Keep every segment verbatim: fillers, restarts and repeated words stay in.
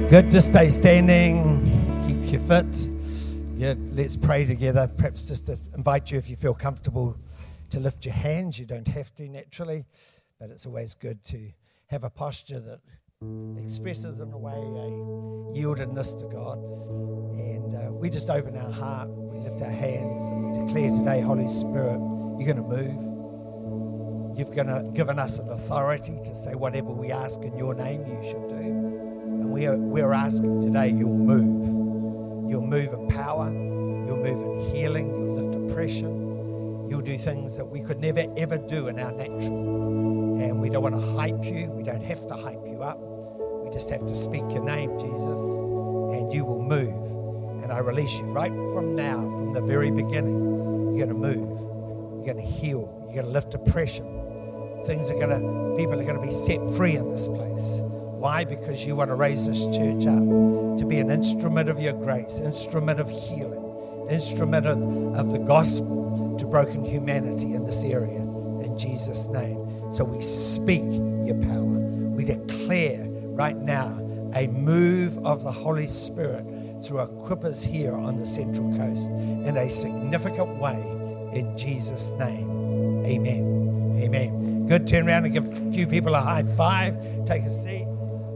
Good to stay standing, keep you fit. Yeah, let's pray together. Perhaps just to invite you, if you feel comfortable, to lift your hands. You don't have to naturally, but it's always good to have a posture that expresses in a way a yieldedness to God. And uh, we just open our heart, we lift our hands, and we declare today, Holy Spirit, you're going to move. You've gonna, given us an authority to say whatever we ask in your name, you should do. And we are, we're asking today, you'll move. You'll move in power. You'll move in healing. You'll lift oppression. You'll do things that we could never, ever do in our natural. And we don't want to hype you. We don't have to hype you up. We just have to speak your name, Jesus, and you will move. And I release you right from now, from the very beginning. You're going to move. You're going to heal. You're going to lift oppression. Things are going to, people are going to be set free in this place. Why? Because you want to raise this church up to be an instrument of your grace, instrument of healing, instrument of, of the gospel to broken humanity in this area, in Jesus' name. So we speak your power. We declare right now a move of the Holy Spirit through equip us here on the Central Coast in a significant way, in Jesus' name. Amen. Amen. Good. Turn around and give a few people a high five. Take a seat.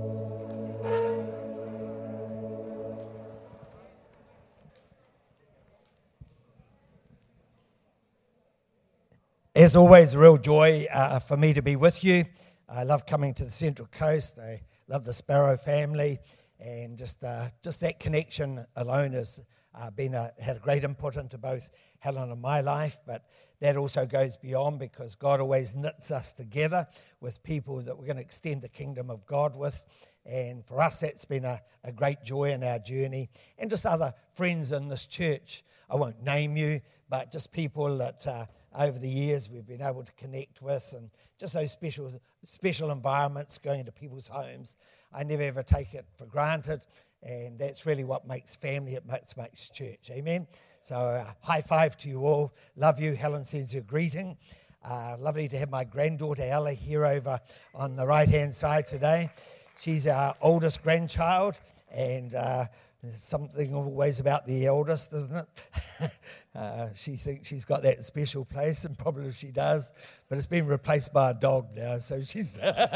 As always, a real joy uh, for me to be with you. I love coming to the Central Coast. I love the Sparrow family, and just uh, just that connection alone has uh, been a, had a great input into both Helen and my life. But that also goes beyond, because God always knits us together with people that we're going to extend the kingdom of God with. And for us, that's been a, a great joy in our journey. And just other friends in this church. I won't name you, but just people that uh, over the years we've been able to connect with, and just those special special environments, going into people's homes. I never ever take it for granted, and that's really what makes family, it makes, makes church. Amen? So uh, high five to you all. Love you. Helen sends you a greeting. Uh, lovely to have my granddaughter Ella here over on the right-hand side today. She's our oldest grandchild, and uh, there's something always about the eldest, isn't it? uh, she thinks she's got that special place, and probably she does, but it's been replaced by a dog now, so she's...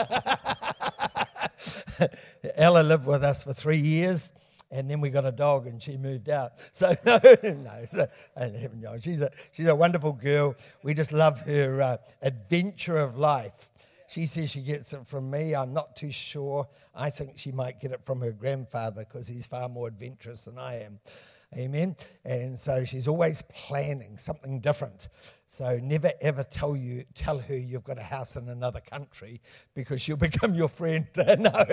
Ella lived with us for three years, and then we got a dog, and she moved out. So, no, no, so, no she's, a, she's a wonderful girl. We just love her uh, adventure of life. She says she gets it from me. I'm not too sure. I think she might get it from her grandfather, because he's far more adventurous than I am. Amen. And so she's always planning something different. So never ever tell you tell her you've got a house in another country, because she'll become your friend. No.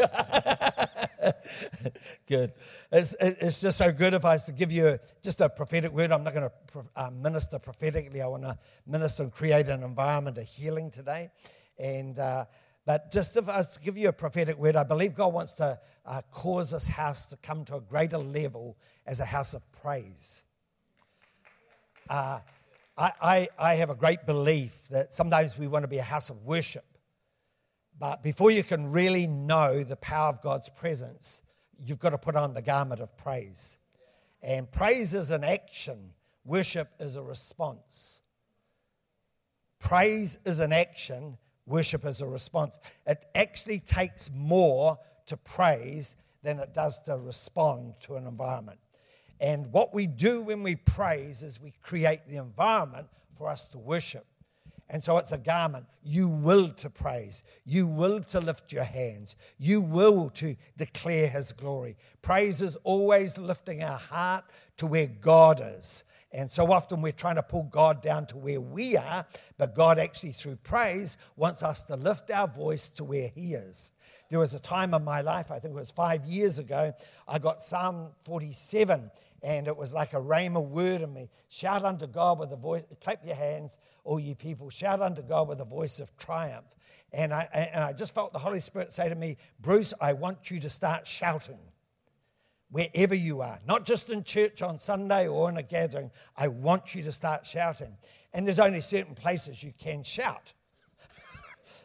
Good. It's, it's just so good. If I was to give you just a prophetic word, I'm not going to uh, minister prophetically. I want to minister and create an environment of healing today. And uh, but just if I was to give you a prophetic word, I believe God wants to uh, cause this house to come to a greater level as a house of praise. Uh, I, I, I have a great belief that sometimes we want to be a house of worship. But before you can really know the power of God's presence, you've got to put on the garment of praise. And praise is an action. Worship is a response. Praise is an action. Worship is a response. It actually takes more to praise than it does to respond to an environment. And what we do when we praise is we create the environment for us to worship. And so it's a garment. You will to praise. You will to lift your hands. You will to declare his glory. Praise is always lifting our heart to where God is. And so often we're trying to pull God down to where we are, but God actually, through praise, wants us to lift our voice to where he is. There was a time in my life, I think it was five years ago, I got Psalm forty-seven, and it was like a rhema word in me. Shout unto God with a voice, clap your hands, all you people, shout unto God with a voice of triumph. And I, and I just felt the Holy Spirit say to me, Bruce, I want you to start shouting. Wherever you are, not just in church on Sunday or in a gathering, I want you to start shouting. And there's only certain places you can shout.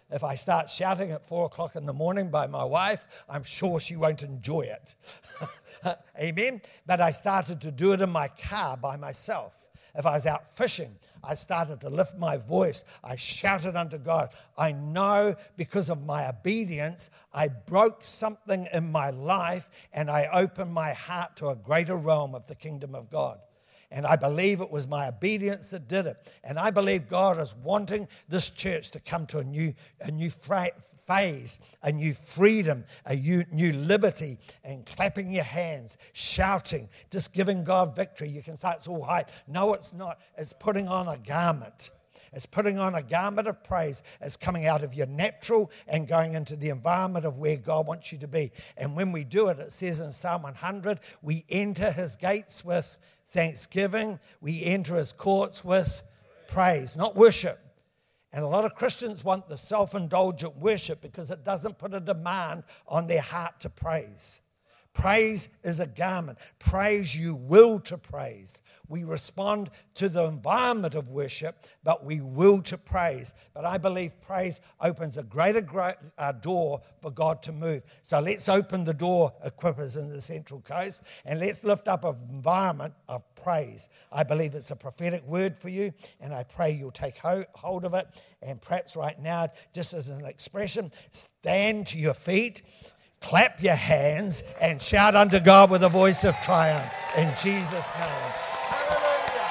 if I start shouting at four o'clock in the morning by my wife, I'm sure she won't enjoy it. Amen? But I started to do it in my car by myself. If I was out fishing, I started to lift my voice. I shouted unto God. I know because of my obedience, I broke something in my life and I opened my heart to a greater realm of the kingdom of God. And I believe it was my obedience that did it. And I believe God is wanting this church to come to a new, a new phase, a new freedom, a new, new liberty, and clapping your hands, shouting, just giving God victory. You can say it's all hype. No, it's not. It's putting on a garment. It's putting on a garment of praise. It's coming out of your natural and going into the environment of where God wants you to be. And when we do it, it says in Psalm one hundred, we enter his gates with thanksgiving. We enter his courts with praise, not worship. And a lot of Christians want the self-indulgent worship because it doesn't put a demand on their heart to praise. Praise is a garment. Praise, you will to praise. We respond to the environment of worship, but we will to praise. But I believe praise opens a greater great, uh, door for God to move. So let's open the door, equippers in the Central Coast, and let's lift up an environment of praise. I believe it's a prophetic word for you, and I pray you'll take ho- hold of it. And perhaps right now, just as an expression, stand to your feet, clap your hands, and shout unto God with a voice of triumph in Jesus' name. Hallelujah.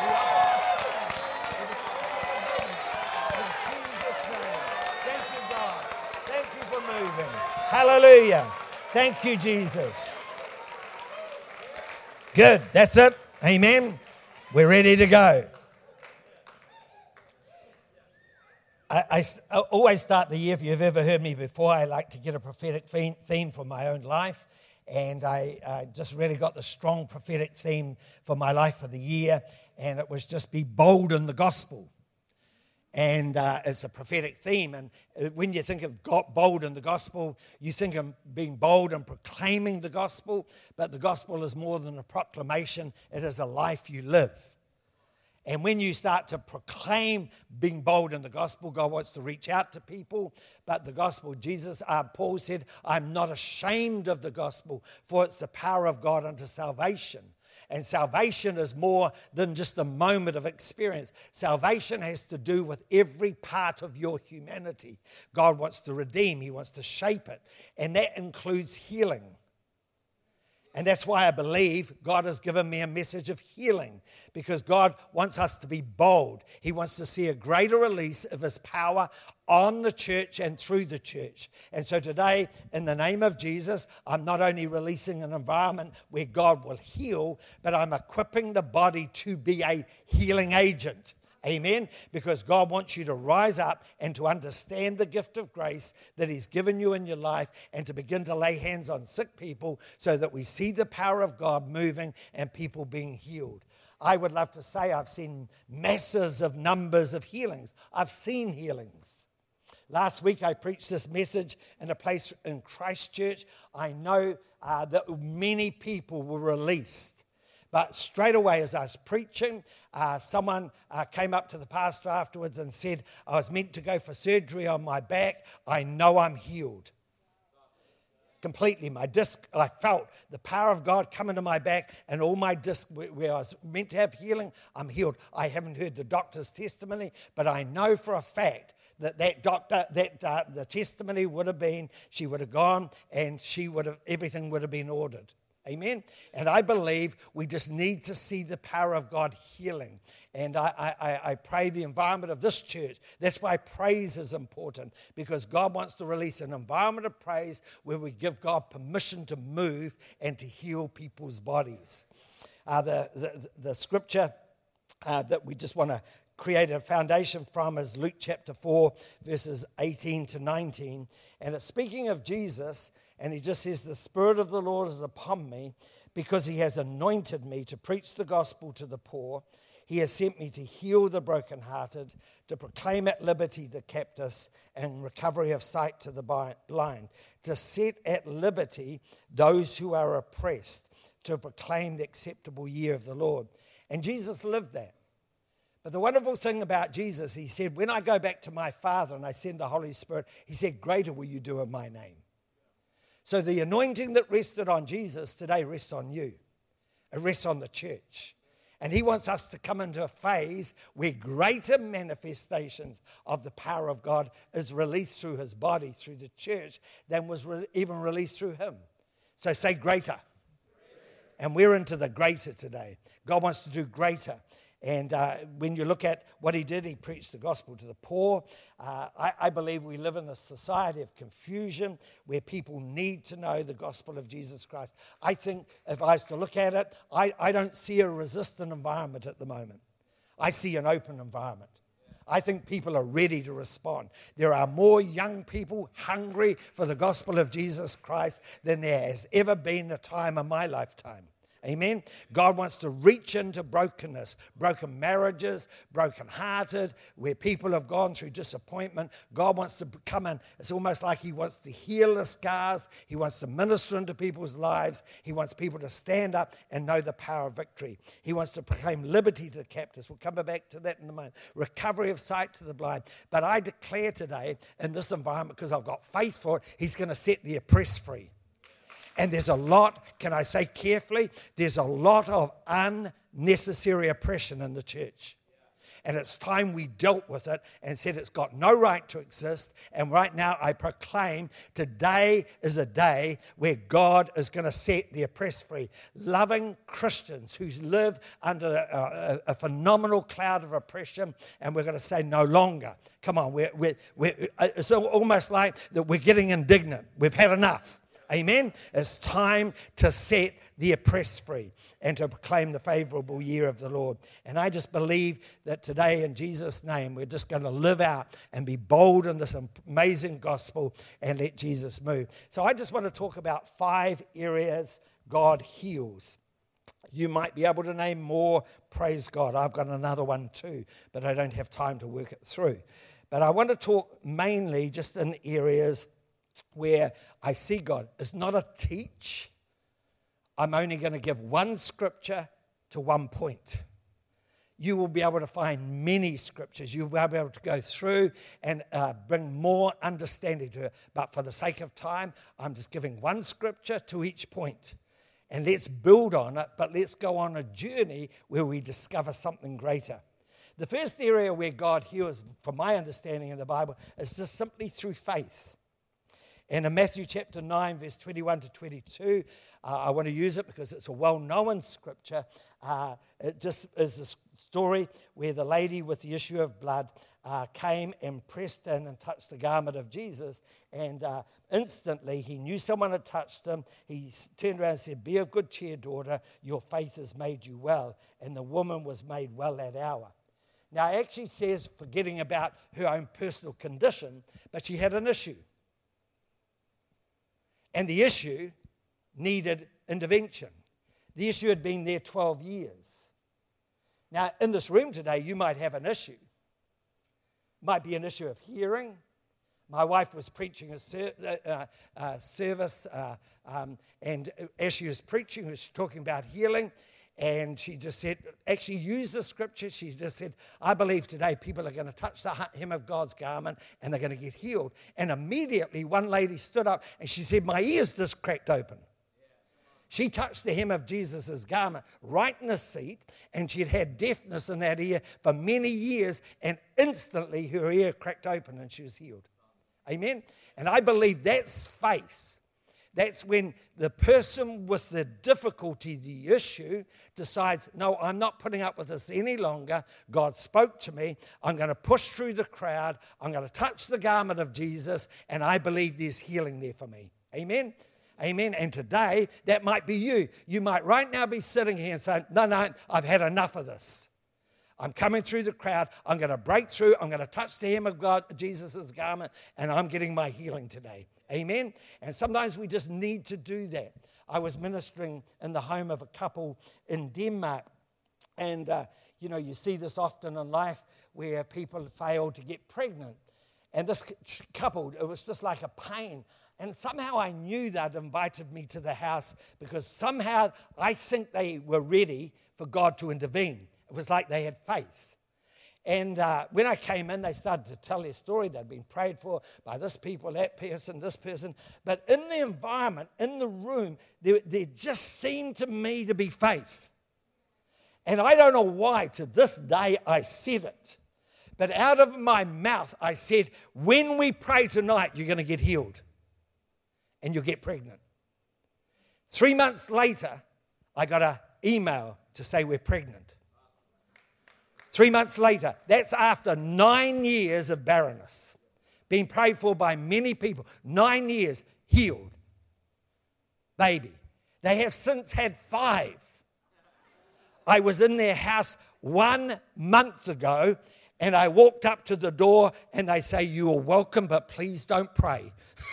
In Jesus' name. Thank you, God. Thank you for moving. Hallelujah. Thank you, Jesus. Good. That's it. Amen. We're ready to go. I, I, I always start the year, if you've ever heard me before, I like to get a prophetic theme, theme for my own life. And I uh, just really got the strong prophetic theme for my life for the year. And it was just be bold in the gospel. And uh, it's a prophetic theme. And when you think of God, bold in the gospel, you think of being bold and proclaiming the gospel. But the gospel is more than a proclamation. It is a life you live. And when you start to proclaim being bold in the gospel, God wants to reach out to people. But the gospel, Jesus, uh, Paul said, I'm not ashamed of the gospel, for it's the power of God unto salvation. And salvation is more than just a moment of experience. Salvation has to do with every part of your humanity. God wants to redeem. He wants to shape it. And that includes healing. And that's why I believe God has given me a message of healing, because God wants us to be bold. He wants to see a greater release of his power on the church and through the church. And so today, in the name of Jesus, I'm not only releasing an environment where God will heal, but I'm equipping the body to be a healing agent. Amen? Because God wants you to rise up and to understand the gift of grace that he's given you in your life and to begin to lay hands on sick people so that we see the power of God moving and people being healed. I would love to say I've seen masses of numbers of healings. I've seen healings. Last week I preached this message in a place in Christchurch. I know uh, that many people were released. But straight away as I was preaching, uh, someone uh, came up to the pastor afterwards and said, I was meant to go for surgery on my back. I know I'm healed. Completely. My disc, I felt the power of God come into my back, and all my disc where I was meant to have healing, I'm healed. I haven't heard the doctor's testimony, but I know for a fact that that doctor, that uh, the testimony would have been, she would have gone and she would have, everything would have been ordered. Amen. And I believe we just need to see the power of God healing. And I, I, I pray the environment of this church. That's why praise is important, because God wants to release an environment of praise where we give God permission to move and to heal people's bodies. Uh, the, the, the scripture uh, that we just want to create a foundation from is Luke chapter four, verses eighteen to nineteen. And it's speaking of Jesus. And he just says, the Spirit of the Lord is upon me because he has anointed me to preach the gospel to the poor. He has sent me to heal the brokenhearted, to proclaim at liberty the captives and recovery of sight to the blind, to set at liberty those who are oppressed, to proclaim the acceptable year of the Lord. And Jesus lived that. But the wonderful thing about Jesus, he said, when I go back to my Father and I send the Holy Spirit, he said, greater will you do in my name. So the anointing that rested on Jesus today rests on you. It rests on the church. And he wants us to come into a phase where greater manifestations of the power of God is released through his body, through the church, than was re- even released through him. So say greater. And we're into the greater today. God wants to do greater. And uh, when you look at what he did, he preached the gospel to the poor. Uh, I, I believe we live in a society of confusion where people need to know the gospel of Jesus Christ. I think if I was to look at it, I, I don't see a resistant environment at the moment. I see an open environment. I think people are ready to respond. There are more young people hungry for the gospel of Jesus Christ than there has ever been a time in my lifetime. Amen. God wants to reach into brokenness, broken marriages, broken-hearted, where people have gone through disappointment. God wants to come in. It's almost like he wants to heal the scars. He wants to minister into people's lives. He wants people to stand up and know the power of victory. He wants to proclaim liberty to the captives. We'll come back to that in a moment. Recovery of sight to the blind. But I declare today in this environment, because I've got faith for it, he's going to set the oppressed free. And there's a lot, can I say carefully, there's a lot of unnecessary oppression in the church. And it's time we dealt with it and said it's got no right to exist. And right now I proclaim today is a day where God is going to set the oppressed free. Loving Christians who live under a, a, a phenomenal cloud of oppression, and we're going to say no longer. Come on, we're, we're, we're, it's almost like that we're getting indignant. We've had enough. Amen. It's time to set the oppressed free and to proclaim the favorable year of the Lord. And I just believe that today, in Jesus' name, we're just going to live out and be bold in this amazing gospel and let Jesus move. So I just want to talk about five areas God heals. You might be able to name more. Praise God. I've got another one too, but I don't have time to work it through. But I want to talk mainly just in areas where I see God. It's not a teach. I'm only going to give one scripture to one point. You will be able to find many scriptures. You'll be able to go through and uh, bring more understanding to it. But for the sake of time, I'm just giving one scripture to each point. And let's build on it, but let's go on a journey where we discover something greater. The first area where God heals, from my understanding in the Bible, is just simply through faith. And in Matthew chapter nine, verse twenty-one to twenty-two, uh, I want to use it because it's a well-known scripture. Uh, it just is a story where the lady with the issue of blood uh, came and pressed in and touched the garment of Jesus. And uh, instantly, he knew someone had touched him. He turned around and said, "Be of good cheer, daughter. Your faith has made you well." And the woman was made well that hour. Now, it actually says, forgetting about her own personal condition, but she had an issue. And the issue needed intervention. The issue had been there twelve years. Now, in this room today, you might have an issue. It might be an issue of hearing. My wife was preaching a ser- uh, uh, service, uh, um, and as she was preaching, she was talking about healing, and she just said, actually used the scripture. She just said, I believe today people are going to touch the hem of God's garment and they're going to get healed. And immediately one lady stood up and she said, my ears just cracked open. She touched the hem of Jesus' garment right in the seat, and she had had deafness in that ear for many years, and instantly her ear cracked open and she was healed. Amen? And I believe that's faith. That's when the person with the difficulty, the issue, decides, no, I'm not putting up with this any longer. God spoke to me. I'm going to push through the crowd. I'm going to touch the garment of Jesus, and I believe there's healing there for me. Amen? Amen. And today, that might be you. You might right now be sitting here and saying, no, no, I've had enough of this. I'm coming through the crowd. I'm going to break through. I'm going to touch the hem of God, Jesus' garment, and I'm getting my healing today. Amen? And sometimes we just need to do that. I was ministering in the home of a couple in Denmark, and, uh, you know, you see this often in life where people fail to get pregnant. And this couple, it was just like a pain. And somehow I knew they'd invited me to the house because somehow I think they were ready for God to intervene. It was like they had faith. And uh, when I came in, they started to tell their story. They'd been prayed for by this people, that person, this person. But in the environment, in the room, there, there just seemed to me to be faith. And I don't know why, to this day, I said it. But out of my mouth, I said, when we pray tonight, you're going to get healed. And you'll get pregnant. Three months later, I got an email to say we're pregnant. Three months later, that's after nine years of barrenness. Being prayed for by many people. Nine years, healed. Baby. They have since had five. I was in their house one month ago, and I walked up to the door, and they say, you are welcome, but please don't pray.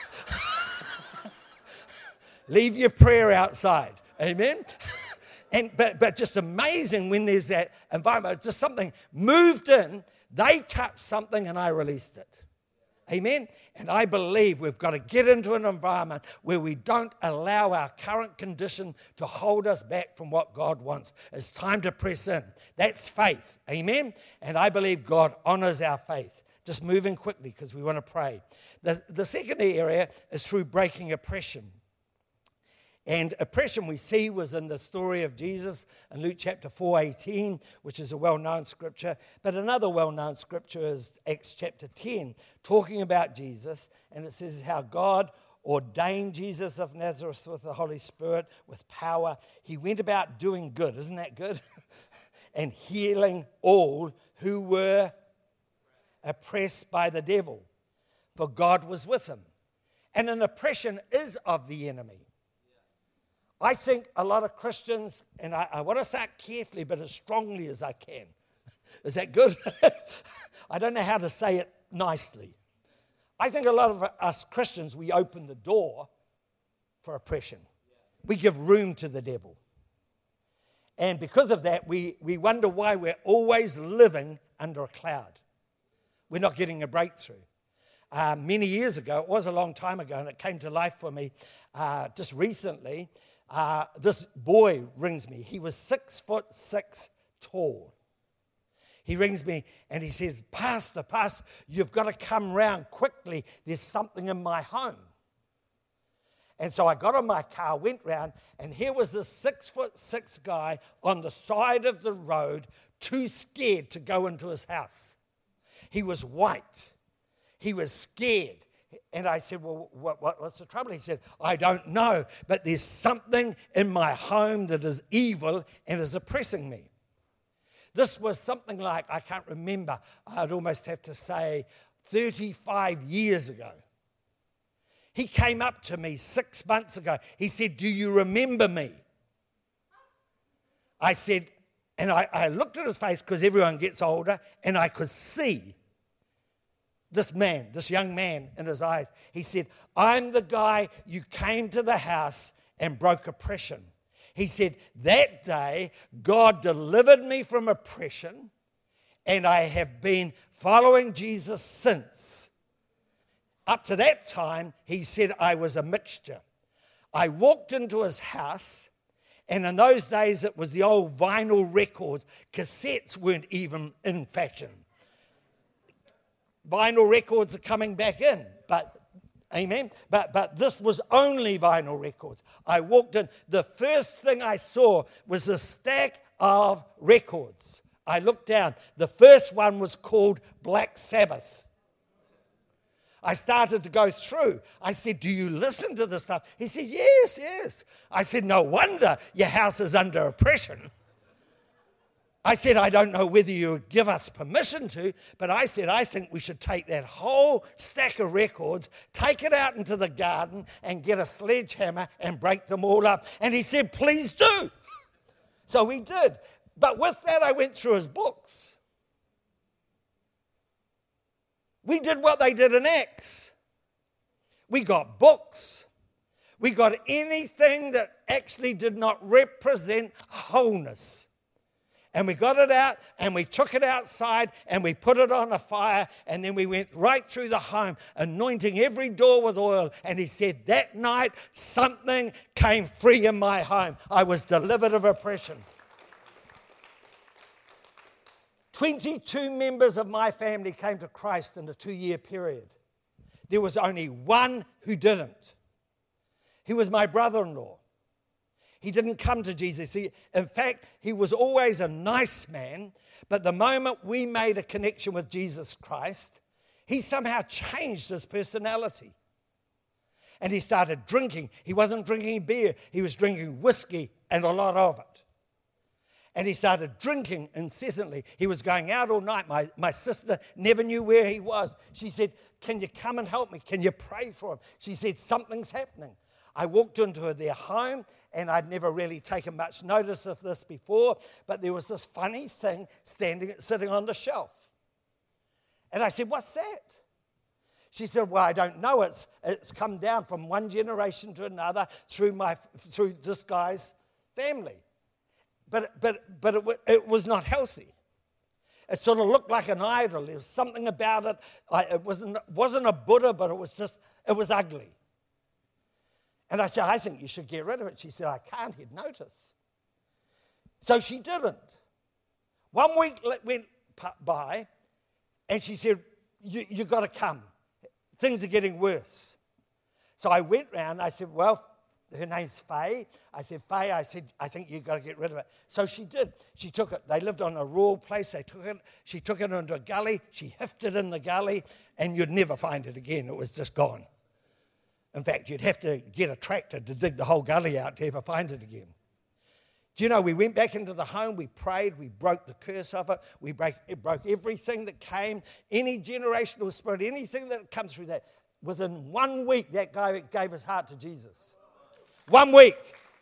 Leave your prayer outside. Amen? And but, but just amazing when there's that environment. Just something moved in, they touched something, and I released it. Amen? And I believe we've got to get into an environment where we don't allow our current condition to hold us back from what God wants. It's time to press in. That's faith. Amen? And I believe God honors our faith. Just moving quickly because we want to pray. The, the second area is through breaking oppression. And oppression we see was in the story of Jesus in Luke chapter four eighteen, which is a well-known scripture. But another well-known scripture is Acts chapter ten, talking about Jesus. And it says how God ordained Jesus of Nazareth with the Holy Spirit, with power. He went about doing good. Isn't that good? And healing all who were oppressed by the devil. For God was with him. And an oppression is of the enemy. I think a lot of Christians, and I, I want to say it carefully, but as strongly as I can. Is that good? I don't know how to say it nicely. I think a lot of us Christians, we open the door for oppression. We give room to the devil. And because of that, we, we wonder why we're always living under a cloud. We're not getting a breakthrough. Uh, many years ago, it was a long time ago, and it came to life for me uh, just recently. Uh, this boy rings me. He was six foot six tall. He rings me and he says, Pastor, Pastor, you've got to come round quickly. There's something in my home. And so I got on my car, went round, and here was this six foot six guy on the side of the road, too scared to go into his house. He was white. He was scared. And I said, well, what, what, what's the trouble? He said, I don't know, but there's something in my home that is evil and is oppressing me. This was something like, I can't remember, I'd almost have to say thirty-five years ago. He came up to me six months ago. He said, do you remember me? I said, and I, I looked at his face because everyone gets older, and I could see this man, this young man in his eyes. He said, I'm the guy you came to the house and broke oppression. He said, that day, God delivered me from oppression, and I have been following Jesus since. Up to that time, he said I was a mixture. I walked into his house, and in those days, it was the old vinyl records. Cassettes weren't even in fashion. Vinyl records are coming back in, but amen. But but this was only vinyl records. I walked in. The first thing I saw was a stack of records. I looked down. The first one was called Black Sabbath. I started to go through. I said, do you listen to this stuff? He said, yes, yes. I said, no wonder your house is under oppression. I said, I don't know whether you would give us permission to, but I said, I think we should take that whole stack of records, take it out into the garden, and get a sledgehammer and break them all up. And he said, please do. So we did. But with that, I went through his books. We did what they did in Acts. We got books. We got anything that actually did not represent wholeness. And we got it out, and we took it outside, and we put it on a fire, and then we went right through the home, anointing every door with oil. And he said, that night, something came free in my home. I was delivered of oppression. twenty-two members of my family came to Christ in a two-year period. There was only one who didn't. He was my brother-in-law. He didn't come to Jesus. He, in fact, he was always a nice man, but the moment we made a connection with Jesus Christ, he somehow changed his personality. And he started drinking. He wasn't drinking beer. He was drinking whiskey and a lot of it. And he started drinking incessantly. He was going out all night. My, my sister never knew where he was. She said, can you come and help me? Can you pray for him? She said, something's happening. I walked into their home, and I'd never really taken much notice of this before, but there was this funny thing standing, sitting on the shelf. And I said, what's that? She said, well, I don't know. It's, it's come down from one generation to another through, my, through this guy's family. But, but, but it, it was not healthy. It sort of looked like an idol. There was something about it. I, it wasn't, wasn't a Buddha, but it was just, it was ugly. And I said, I think you should get rid of it. She said, I can't, he'd notice. So she didn't. One week went by, and she said, you, you got to come. Things are getting worse. So I went round, I said, well, her name's Faye. I said, Faye, I said, I think you've got to get rid of it. So she did. She took it. They lived on a rural place. They took it. She took it into a gully. She hifted it in the gully, and you'd never find it again. It was just gone. In fact, you'd have to get a tractor to dig the whole gully out to ever find it again. Do you know, we went back into the home, we prayed, we broke the curse of it, we break, it broke everything that came, any generational spirit, anything that comes through that. Within one week, that guy gave his heart to Jesus. One week.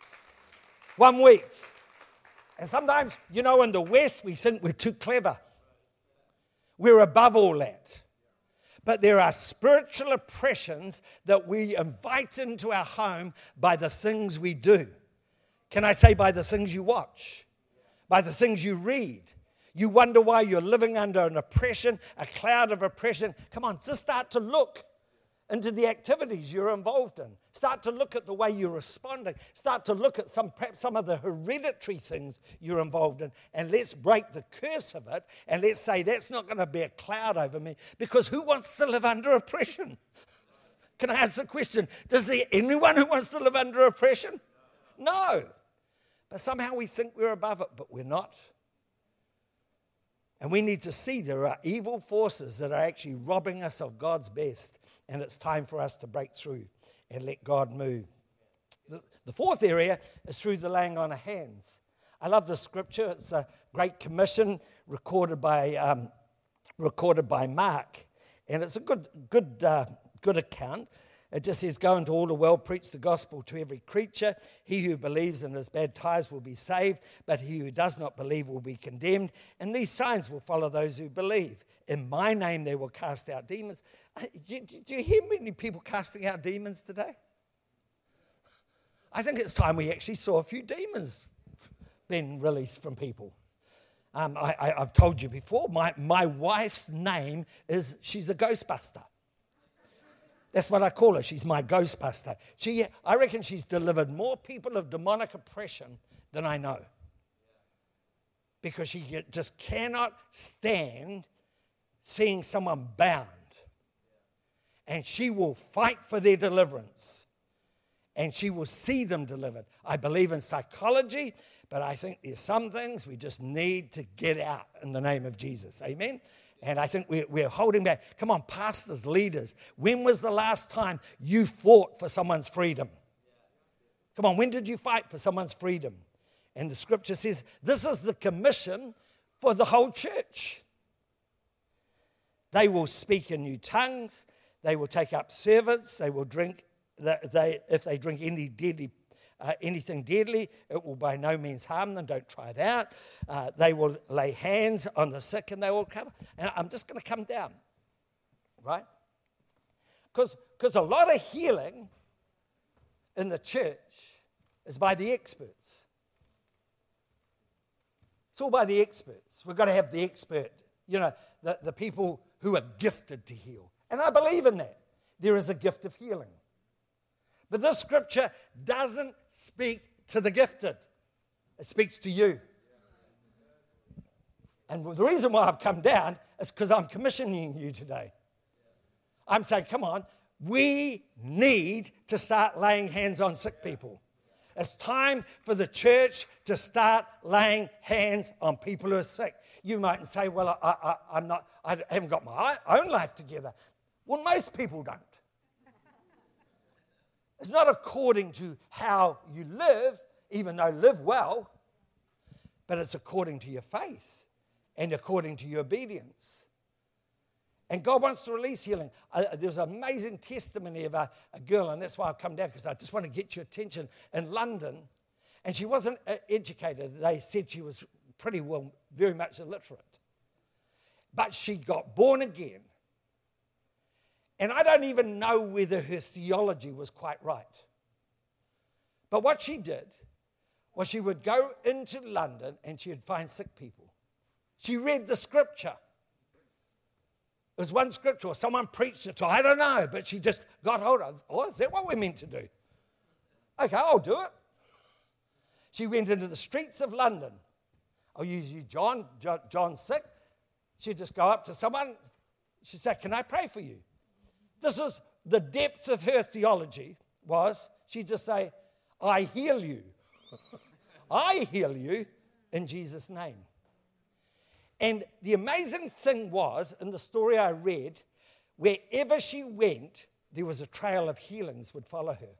One week. And sometimes, you know, in the West, we think we're too clever. We're above all that. But there are spiritual oppressions that we invite into our home by the things we do. Can I say by the things you watch? By the things you read. You wonder why you're living under an oppression, a cloud of oppression. Come on, just start to look into the activities you're involved in. Start to look at the way you're responding. Start to look at some perhaps some of the hereditary things you're involved in. And let's break the curse of it. And let's say that's not going to be a cloud over me. Because who wants to live under oppression? Can I ask the question? Does there anyone who wants to live under oppression? No. But somehow we think we're above it, but we're not. And we need to see there are evil forces that are actually robbing us of God's best. And it's time for us to break through and let God move. The, the fourth area is through the laying on of hands. I love this scripture. It's a great commission recorded by um, recorded by Mark, and it's a good good uh, good account. It just says, "Go into all the world, preach the gospel to every creature. He who believes and is baptized will be saved, but he who does not believe will be condemned. And these signs will follow those who believe. In my name they will cast out demons." Do, do you hear many people casting out demons today? I think it's time we actually saw a few demons being released from people. Um, I, I, I've told you before, my, my wife's name is, she's a ghostbuster. That's what I call her. She's my ghostbuster. She, I reckon she's delivered more people of demonic oppression than I know. Because she just cannot stand seeing someone bound. And she will fight for their deliverance. And she will see them delivered. I believe in psychology, but I think there's some things we just need to get out in the name of Jesus. Amen? And I think we're, we're holding back. Come on, pastors, leaders. When was the last time you fought for someone's freedom? Come on, when did you fight for someone's freedom? And the scripture says, this is the commission for the whole church. They will speak in new tongues. They will take up servants. They will drink, they, if they drink any deadly Uh, anything deadly, it will by no means harm them. Don't try it out. Uh, they will lay hands on the sick and they will recover. And I'm just going to come down, right? Because a lot of healing in the church is by the experts. It's all by the experts. We've got to have the expert, you know, the, the people who are gifted to heal. And I believe in that. There is a gift of healing. But this scripture doesn't speak to the gifted. It speaks to you. And the reason why I've come down is because I'm commissioning you today. I'm saying, come on, we need to start laying hands on sick people. It's time for the church to start laying hands on people who are sick. You might say, well, I, I, I'm not, I haven't got my own life together. Well, most people don't. It's not according to how you live, even though live well, but it's according to your faith and according to your obedience. And God wants to release healing. Uh, there's an amazing testimony of a, a girl, and that's why I've come down, because I just want to get your attention, in London. And she wasn't uh, educated. They said she was pretty well, very much illiterate. But she got born again. And I don't even know whether her theology was quite right. But what she did was she would go into London and she would find sick people. She read the scripture. It was one scripture, or someone preached it to her. I don't know, but she just got hold of it. Oh, is that what we're meant to do? Okay, I'll do it. She went into the streets of London. I'll use you, John. John John's sick. She'd just go up to someone. She'd say, can I pray for you? This is the depths of her theology was, she'd just say, I heal you. I heal you in Jesus' name. And the amazing thing was, in the story I read, wherever she went, there was a trail of healings would follow her.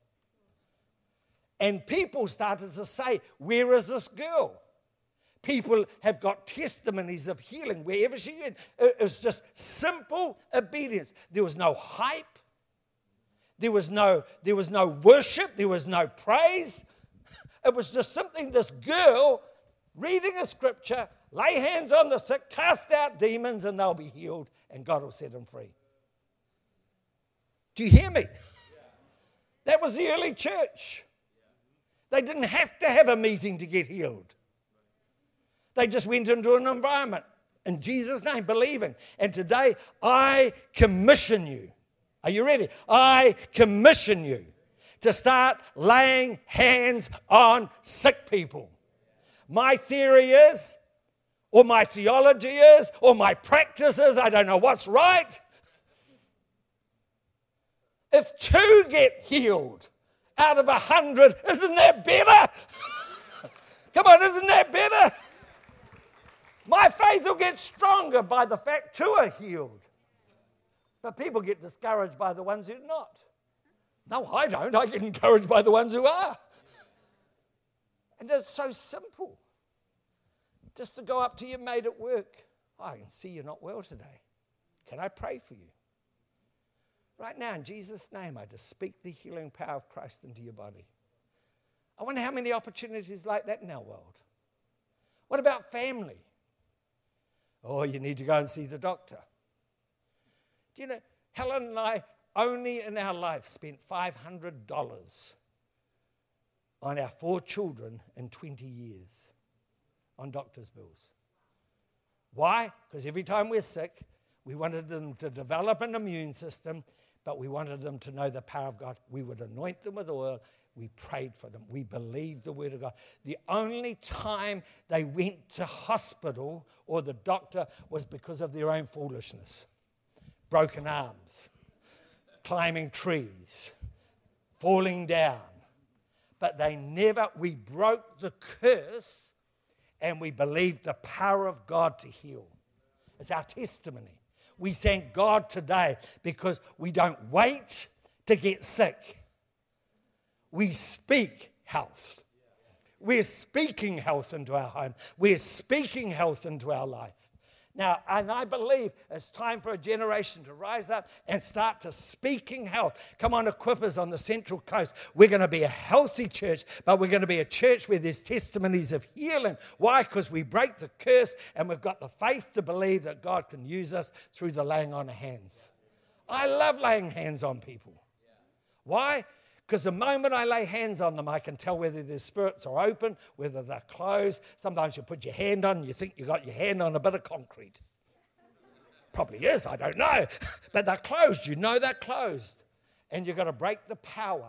And people started to say, where is this girl? People have got testimonies of healing wherever she went. It was just simple obedience. There was no hype. There was no, there was no worship. There was no praise. It was just something, this girl reading a scripture, lay hands on the sick, cast out demons, and they'll be healed, and God will set them free. Do you hear me? That was the early church. They didn't have to have a meeting to get healed. They just went into an environment in Jesus' name, believing. And today, I commission you. Are you ready? I commission you to start laying hands on sick people. My theory is, or my theology is, or my practice is, I don't know what's right. If two get healed out of a hundred, isn't that better? Come on, isn't that better? My faith will get stronger by the fact two are healed. But people get discouraged by the ones who are not. No, I don't. I get encouraged by the ones who are. And it's so simple. Just to go up to your mate at work. Oh, I can see you're not well today. Can I pray for you? Right now, in Jesus' name, I just speak the healing power of Christ into your body. I wonder how many opportunities like that in our world. What about family? Oh, you need to go and see the doctor. Do you know, Helen and I only in our life spent five hundred dollars on our four children in twenty years on doctor's bills. Why? Because every time we're sick, we wanted them to develop an immune system, but we wanted them to know the power of God. We would anoint them with oil. We prayed for them. We believed the word of God. The only time they went to hospital or the doctor was because of their own foolishness. Broken arms, climbing trees, falling down. But they never, we broke the curse and we believed the power of God to heal. It's our testimony. We thank God today because we don't wait to get sick. We speak health. We're speaking health into our home. We're speaking health into our life. Now, and I believe it's time for a generation to rise up and start to speaking health. Come on, Equippers on the Central Coast. We're going to be a healthy church, but we're going to be a church where there's testimonies of healing. Why? Because we break the curse and we've got the faith to believe that God can use us through the laying on of hands. I love laying hands on people. Why? Because the moment I lay hands on them, I can tell whether their spirits are open, whether they're closed. Sometimes you put your hand on and you think you got your hand on a bit of concrete. Probably is, I don't know. But they're closed. You know they're closed. And you've got to break the power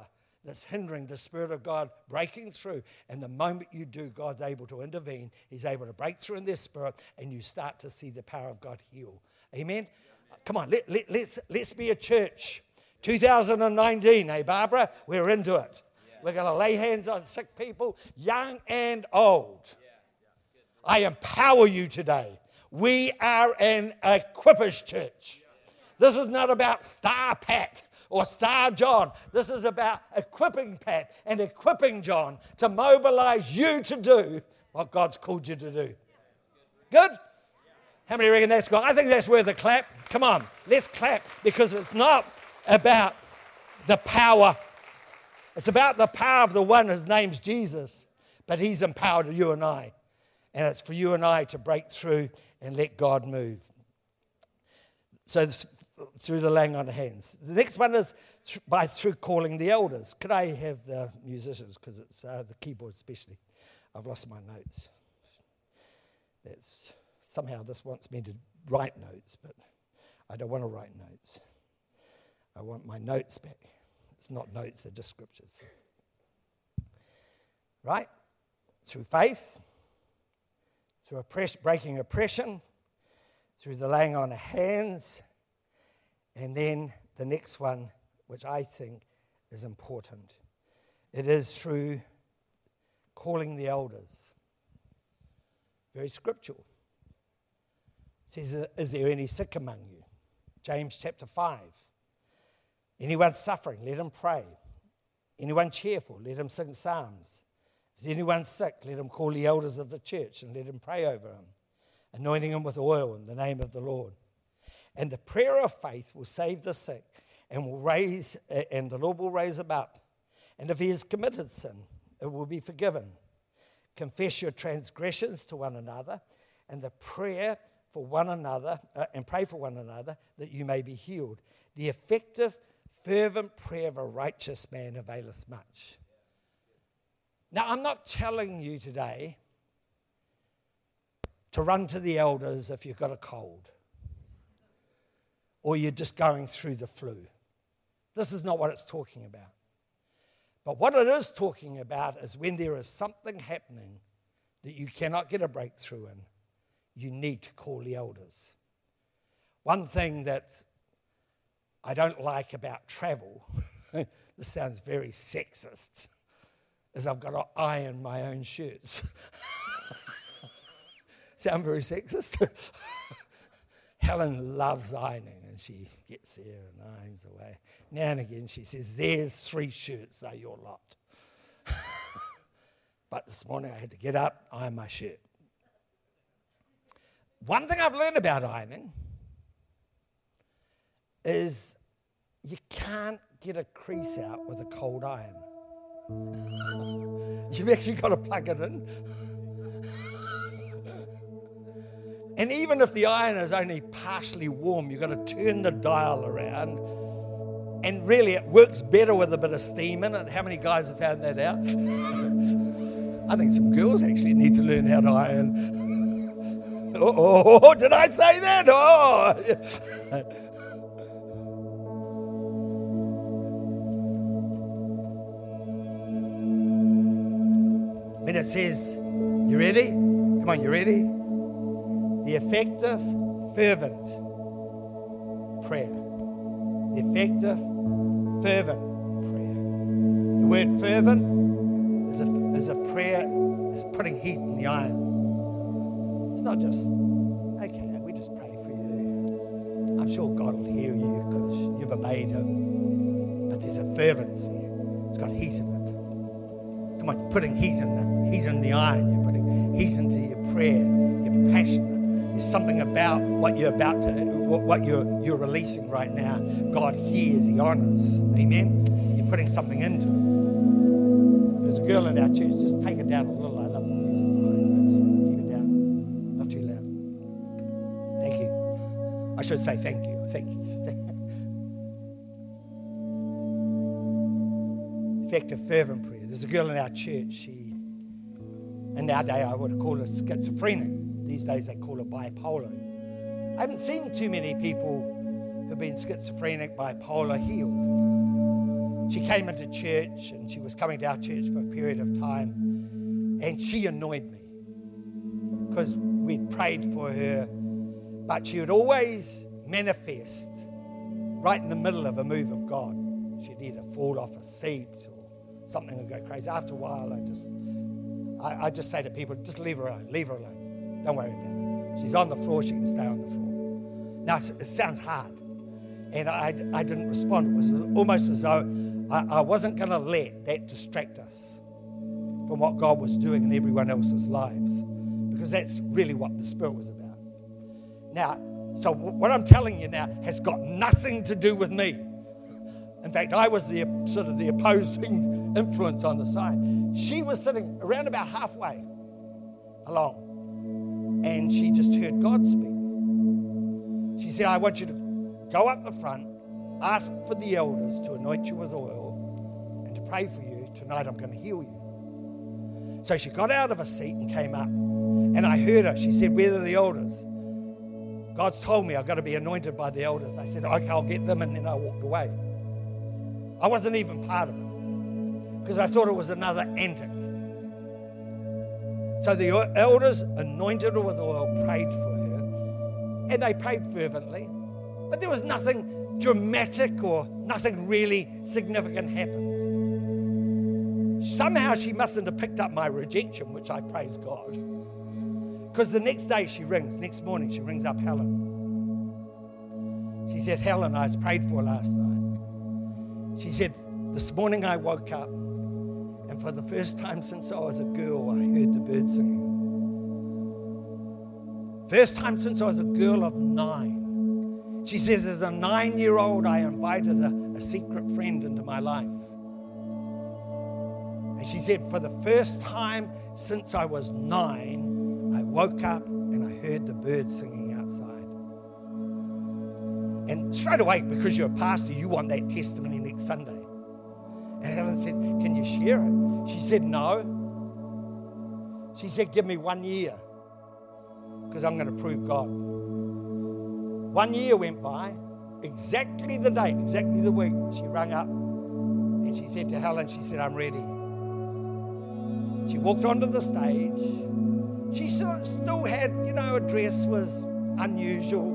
that's hindering the Spirit of God breaking through. And the moment you do, God's able to intervene. He's able to break through in their spirit, and you start to see the power of God heal. Amen? Yeah. Come on, let, let, let's, let's be a church. two thousand nineteen, eh, Barbara? We're into it. Yeah. We're going to lay hands on sick people, young and old. Yeah. Yeah. I empower you today. We are an equippers church. This is not about Star Pat or Star John. This is about equipping Pat and equipping John to mobilize you to do what God's called you to do. Good? How many reckon that's good? I think that's worth a clap. Come on, let's clap, because it's not about the power. It's about the power of the one, his name's Jesus, but he's empowered you and I. And it's for you and I to break through and let God move. So this, through the laying on of hands. The next one is th- by through calling the elders. Could I have the musicians, because it's uh, the keyboard especially. I've lost my notes. That's, somehow this wants me to write notes, but I don't want to write notes. I want my notes back. It's not notes, they're just scriptures. Right? Through faith, through oppress- breaking oppression, through the laying on of hands, and then the next one, which I think is important. It is through calling the elders. Very scriptural. It says, is there any sick among you? James chapter five. Anyone suffering, let him pray. Anyone cheerful, let him sing psalms. If anyone sick, let him call the elders of the church and let him pray over him, anointing him with oil in the name of the Lord. And the prayer of faith will save the sick, and will raise, and the Lord will raise him up. And if he has committed sin, it will be forgiven. Confess your transgressions to one another, and the prayer for one another, uh, and pray for one another, that you may be healed. The effective, fervent prayer of a righteous man availeth much. Now, I'm not telling you today to run to the elders if you've got a cold or you're just going through the flu. This is not what it's talking about. But what it is talking about is when there is something happening that you cannot get a breakthrough in, you need to call the elders. One thing that I don't like about travel, this sounds very sexist, is I've got to iron my own shirts. Sound very sexist? Helen loves ironing, and she gets there and irons away. Now and again she says, there's three shirts, they're your lot. But this morning I had to get up, iron my shirt. One thing I've learned about ironing is you can't get a crease out with a cold iron. You've actually got to plug it in. And even if the iron is only partially warm, you've got to turn the dial around. And really, it works better with a bit of steam in it. How many guys have found that out? I think some girls actually need to learn how to iron. Oh, oh, did I say that? Oh. When it says, you ready? Come on, you ready? The effective, fervent prayer. The effective, fervent prayer. The word fervent is a, is a prayer, is putting heat in the iron. It's not just, okay, we just pray for you. I'm sure God will heal you because you've obeyed him. But there's a fervency. It's got heat in it. Come on, you're putting heat in the heat in the iron. You're putting heat into your prayer. You're passionate. There's something about what you're about to, what you're you're releasing right now. God hears, he honors. Amen? You're putting something into it. There's a girl in our church, just take it down a little. I love the music behind, but just keep it down. Not too loud. Thank you. I should say thank you. Thank you. Effective, fervent prayer. There's a girl in our church. She, in our day, I would call her schizophrenic. These days they call it bipolar. I haven't seen too many people who've been schizophrenic, bipolar, healed. she came into church, and she was coming to our church for a period of time, and she annoyed me because we'd prayed for her, but she would always manifest right in the middle of a move of God. She'd either fall off a seat or something would go crazy. After a while, I just, I, I just say to people, just leave her alone, leave her alone. Don't worry about it. She's on the floor, she can stay on the floor. Now, it sounds hard, and I, I didn't respond. It was almost as though I, I wasn't going to let that distract us from what God was doing in everyone else's lives, because that's really what the Spirit was about. Now, so what I'm telling you now has got nothing to do with me. In fact, I was the sort of the opposing influence on the side. She was sitting around about halfway along, and she just heard God speak. She said, I want you to go up the front, ask for the elders to anoint you with oil and to pray for you. Tonight I'm going to heal you. So she got out of her seat and came up, and I heard her. She said, where are the elders? God's told me I've got to be anointed by the elders. I said, okay, I'll get them, and then I walked away. I wasn't even part of it because I thought it was another antic. So the elders anointed her with oil, prayed for her, and they prayed fervently, but there was nothing dramatic or nothing really significant happened. Somehow she mustn't have picked up my rejection, which I praise God. Because the next day she rings, next morning she rings up Helen. She said, Helen, I was prayed for last night. She said, this morning I woke up, and for the first time since I was a girl, I heard the birds singing. First time since I was a girl of nine. She says, as a nine-year-old, I invited a, a secret friend into my life. And she said, for the first time since I was nine, I woke up and I heard the birds singing outside. And straight away, because you're a pastor, you want that testimony next Sunday. And Helen said, can you share it? She said, no. She said, give me one year, because I'm going to prove God. One year went by, exactly the date, exactly the week. She rang up and she said to Helen, she said, I'm ready. She walked onto the stage. She still had, you know, her dress was unusual.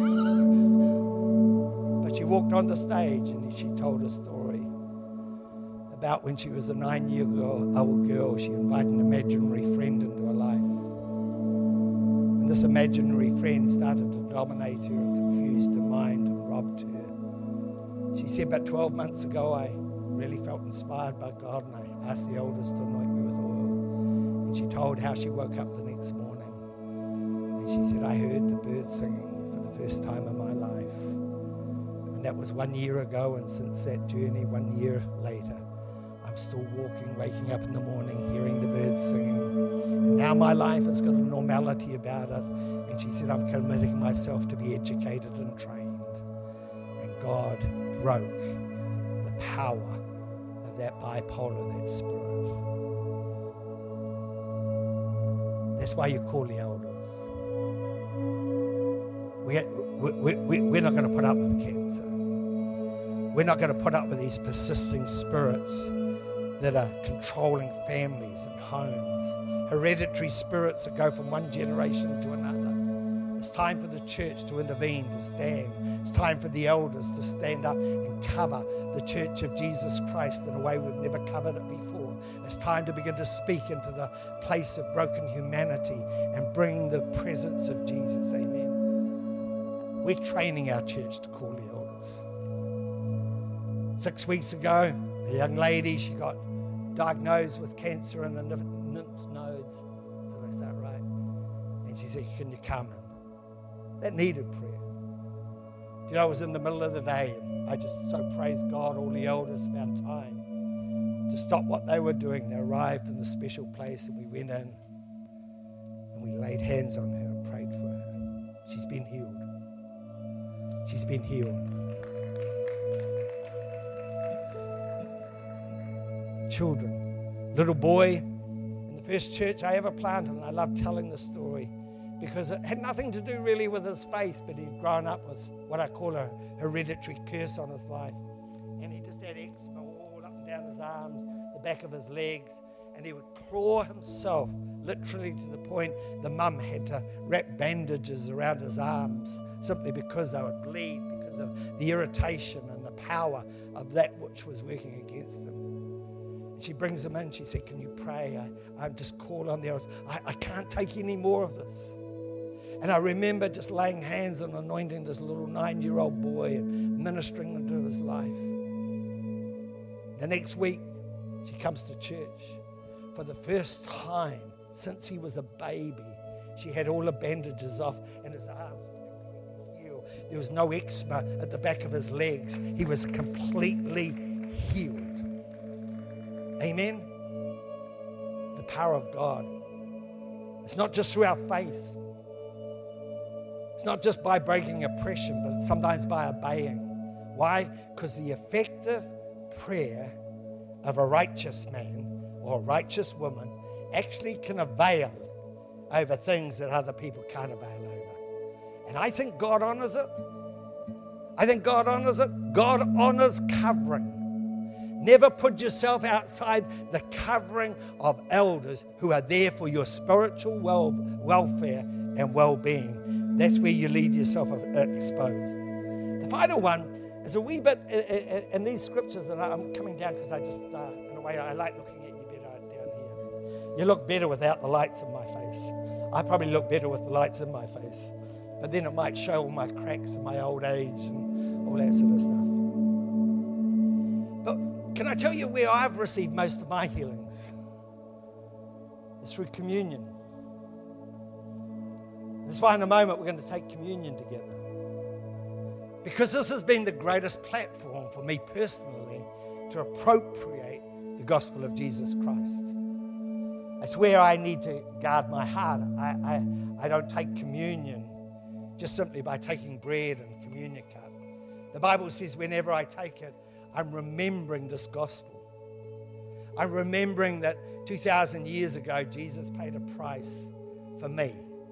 But she walked on the stage and she told a story about when she was a nine-year-old girl. She invited an imaginary friend into her life. And this imaginary friend started to dominate her and confused her mind and robbed her. She said, but twelve months ago, I really felt inspired by God, and I asked the elders to anoint me with oil. And she told how she woke up the next morning. And she said, I heard the birds singing for the first time in my life. And that was one year ago, and since that journey, one year later, I'm still walking, waking up in the morning, hearing the birds singing. And now my life has got a normality about it. And she said, I'm committing myself to be educated and trained. And God broke the power of that bipolar, that spirit. That's why you call the elders. We, we, we, we're not going to put up with cancer. We're not going to put up with these persisting spirits that are controlling families and homes. Hereditary spirits that go from one generation to another. It's time for the church to intervene, to stand. It's time for the elders to stand up and cover the church of Jesus Christ in a way we've never covered it before. It's time to begin to speak into the place of broken humanity and bring the presence of Jesus. Amen. We're training our church to call the elders. Six weeks ago, a young lady, she got diagnosed with cancer in the lymph nodes. Did I say it right? And she said, can you come in? That needed prayer. Do you know, it was in the middle of the day, and I just so praised God. All the elders found time to stop what they were doing. They arrived in the special place, and we went in, and we laid hands on her and prayed for her. She's been healed. She's been healed. Children, little boy in the first church I ever planted, and I love telling the story because it had nothing to do really with his faith, but he'd grown up with what I call a hereditary curse on his life, and he just had eczema all down his arms, the back of his legs, and he would claw himself, literally to the point the mum had to wrap bandages around his arms simply because they would bleed, because of the irritation and the power of that which was working against them. And she brings him in. She said, can you pray? I, I just call on the elders. I, I can't take any more of this. And I remember just laying hands and anointing this little nine-year-old boy and ministering into his life. The next week, she comes to church. For the first time since he was a baby, she had all the bandages off and his arms were completely healed. There was no eczema at the back of his legs. He was completely healed. Amen? The power of God. It's not just through our faith. It's not just by breaking oppression, but it's sometimes by obeying. Why? Because the effective prayer of a righteous man or a righteous woman actually can avail over things that other people can't avail over. And I think God honors it. I think God honors it. God honors covering. Never put yourself outside the covering of elders who are there for your spiritual well, welfare and well-being. That's where you leave yourself exposed. The final one is a wee bit in these scriptures, and I'm coming down because I just, uh, in a way, I like looking at you better down here. You look better without the lights in my face. I probably look better with the lights in my face, but then it might show all my cracks and my old age and all that sort of stuff. But can I tell you where I've received most of my healings? It's through communion. That's why in a moment we're going to take communion together. Because this has been the greatest platform for me personally to appropriate the gospel of Jesus Christ. It's where I need to guard my heart. I, I, I don't take communion just simply by taking bread and communion cup. The Bible says whenever I take it, I'm remembering this gospel. I'm remembering that two thousand years ago, Jesus paid a price for me.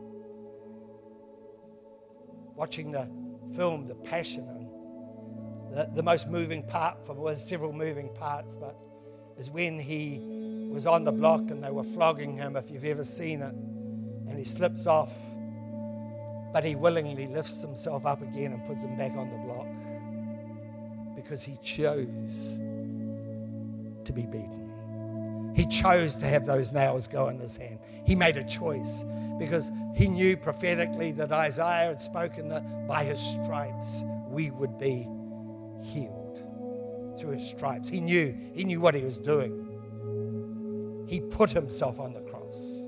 Watching the film, The Passion, and the, the most moving part, for well, several moving parts, but is when he was on the block and they were flogging him, if you've ever seen it, and he slips off, but he willingly lifts himself up again and puts him back on the block because he chose to be beaten. He chose to have those nails go in his hand. He made a choice because he knew prophetically that Isaiah had spoken that by his stripes we would be healed. Through his stripes. He knew, he knew what he was doing. He put himself on the cross.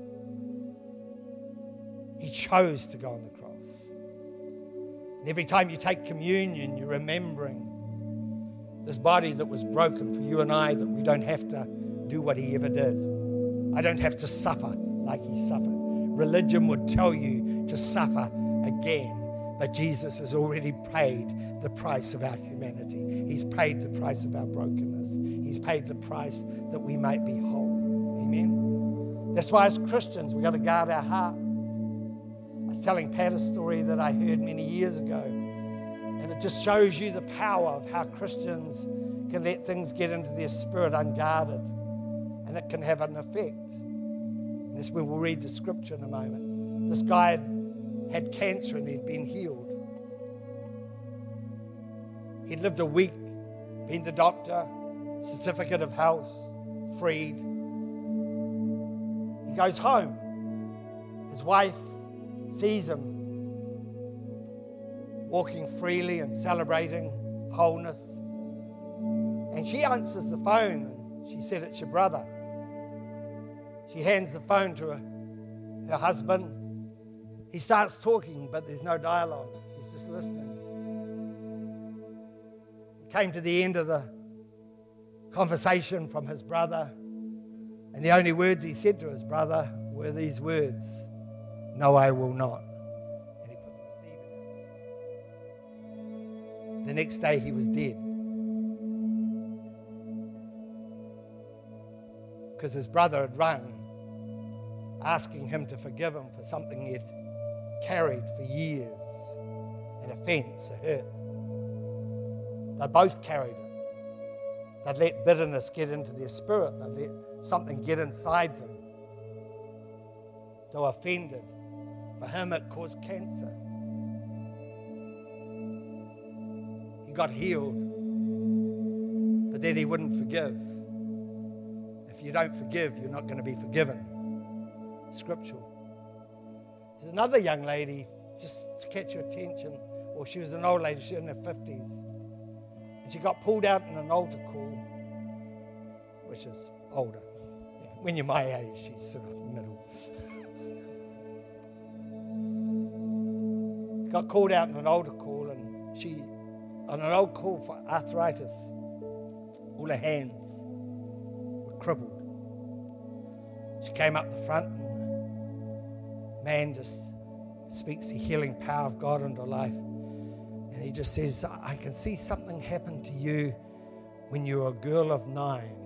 He chose to go on the cross. And every time you take communion, you're remembering this body that was broken for you and I, that we don't have to do what he ever did. I don't have to suffer like he suffered. Religion would tell you to suffer again, but Jesus has already paid the price of our humanity. He's paid the price of our brokenness. He's paid the price that we might be whole. Amen? That's why as Christians, we've got to guard our heart. I was telling Pat a story that I heard many years ago, and it just shows you the power of how Christians can let things get into their spirit unguarded, and it can have an effect. And that's where we'll read the scripture in a moment. This guy had, had cancer and he'd been healed. He'd lived a week, been to the doctor, certificate of health, freed. He goes home. His wife sees him walking freely and celebrating wholeness. And she answers the phone and she said, "It's your brother." She hands the phone to her, her husband. He starts talking, but there's no dialogue. He's just listening. He came to the end of the conversation from his brother, and the only words he said to his brother were these words, "No, I will not." And he put the receiver down. The next day he was dead. Because his brother had rung, asking him to forgive him for something he'd carried for years, an offense, a hurt. They both carried it. They'd let bitterness get into their spirit. They'd let something get inside them. They were offended. For him, it caused cancer. He got healed, but then he wouldn't forgive. If you don't forgive, you're not going to be forgiven. Scriptural. There's another young lady, just to catch your attention, or she was an old lady, she was in her fifties, and she got pulled out in an altar call, which is older. Yeah, when you're my age, she's sort of middle. Got called out in an altar call, and she, on an old call for arthritis, all her hands were crippled. She came up the front, and the man just speaks the healing power of God into her life. And he just says, I can see something happen to you when you were a girl of nine.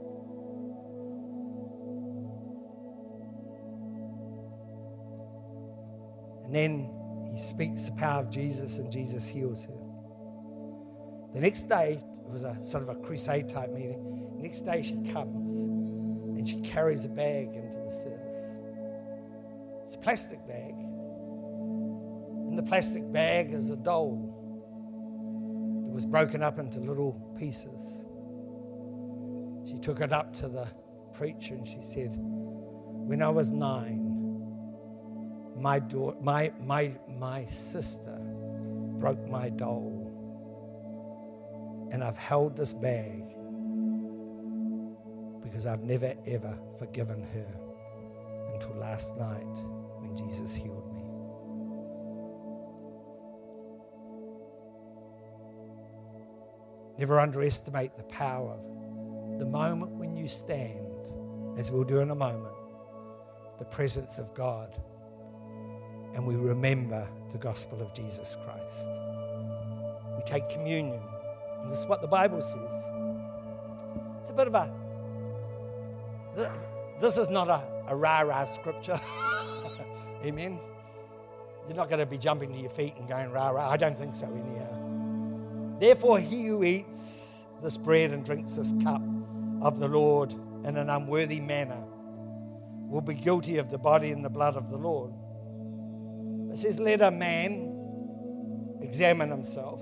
And then he speaks the power of Jesus, and Jesus heals her. The next day, it was a sort of a crusade type meeting. The next day she comes and she carries a bag into the service. It's a plastic bag. In the plastic bag is a doll that was broken up into little pieces. She took it up to the preacher and she said, when I was nine, my daughter, my, my, my sister broke my doll. And I've held this bag because I've never, ever forgiven her until last night when Jesus healed me. Never underestimate the power of the moment when you stand, as we'll do in a moment, the presence of God, and we remember the gospel of Jesus Christ. We take communion. And this is what the Bible says. It's a bit of a, this is not a, a rah-rah scripture. Amen. You're not going to be jumping to your feet and going rah-rah. I don't think so anyhow. Therefore, he who eats this bread and drinks this cup of the Lord in an unworthy manner will be guilty of the body and the blood of the Lord. It says, let a man examine himself.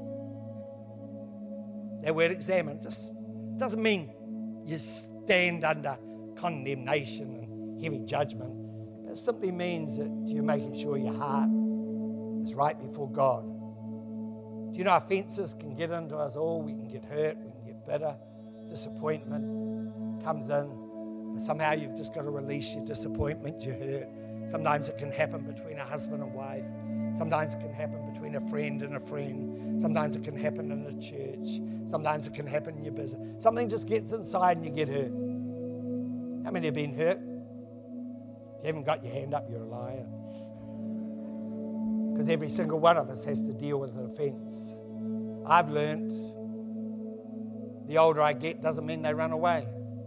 That word examine just doesn't mean you stand under condemnation and heavy judgment. But it simply means that you're making sure your heart is right before God. Do you know offenses can get into us all? We can get hurt, we can get bitter, disappointment comes in. But somehow you've just got to release your disappointment, your hurt. Sometimes it can happen between a husband and wife. Sometimes it can happen between a friend and a friend. Sometimes it can happen in a church. Sometimes it can happen in your business. Something just gets inside and you get hurt. How many have been hurt? If you haven't got your hand up, you're a liar. Because every single one of us has to deal with an offense. I've learned the older I get doesn't mean they run away.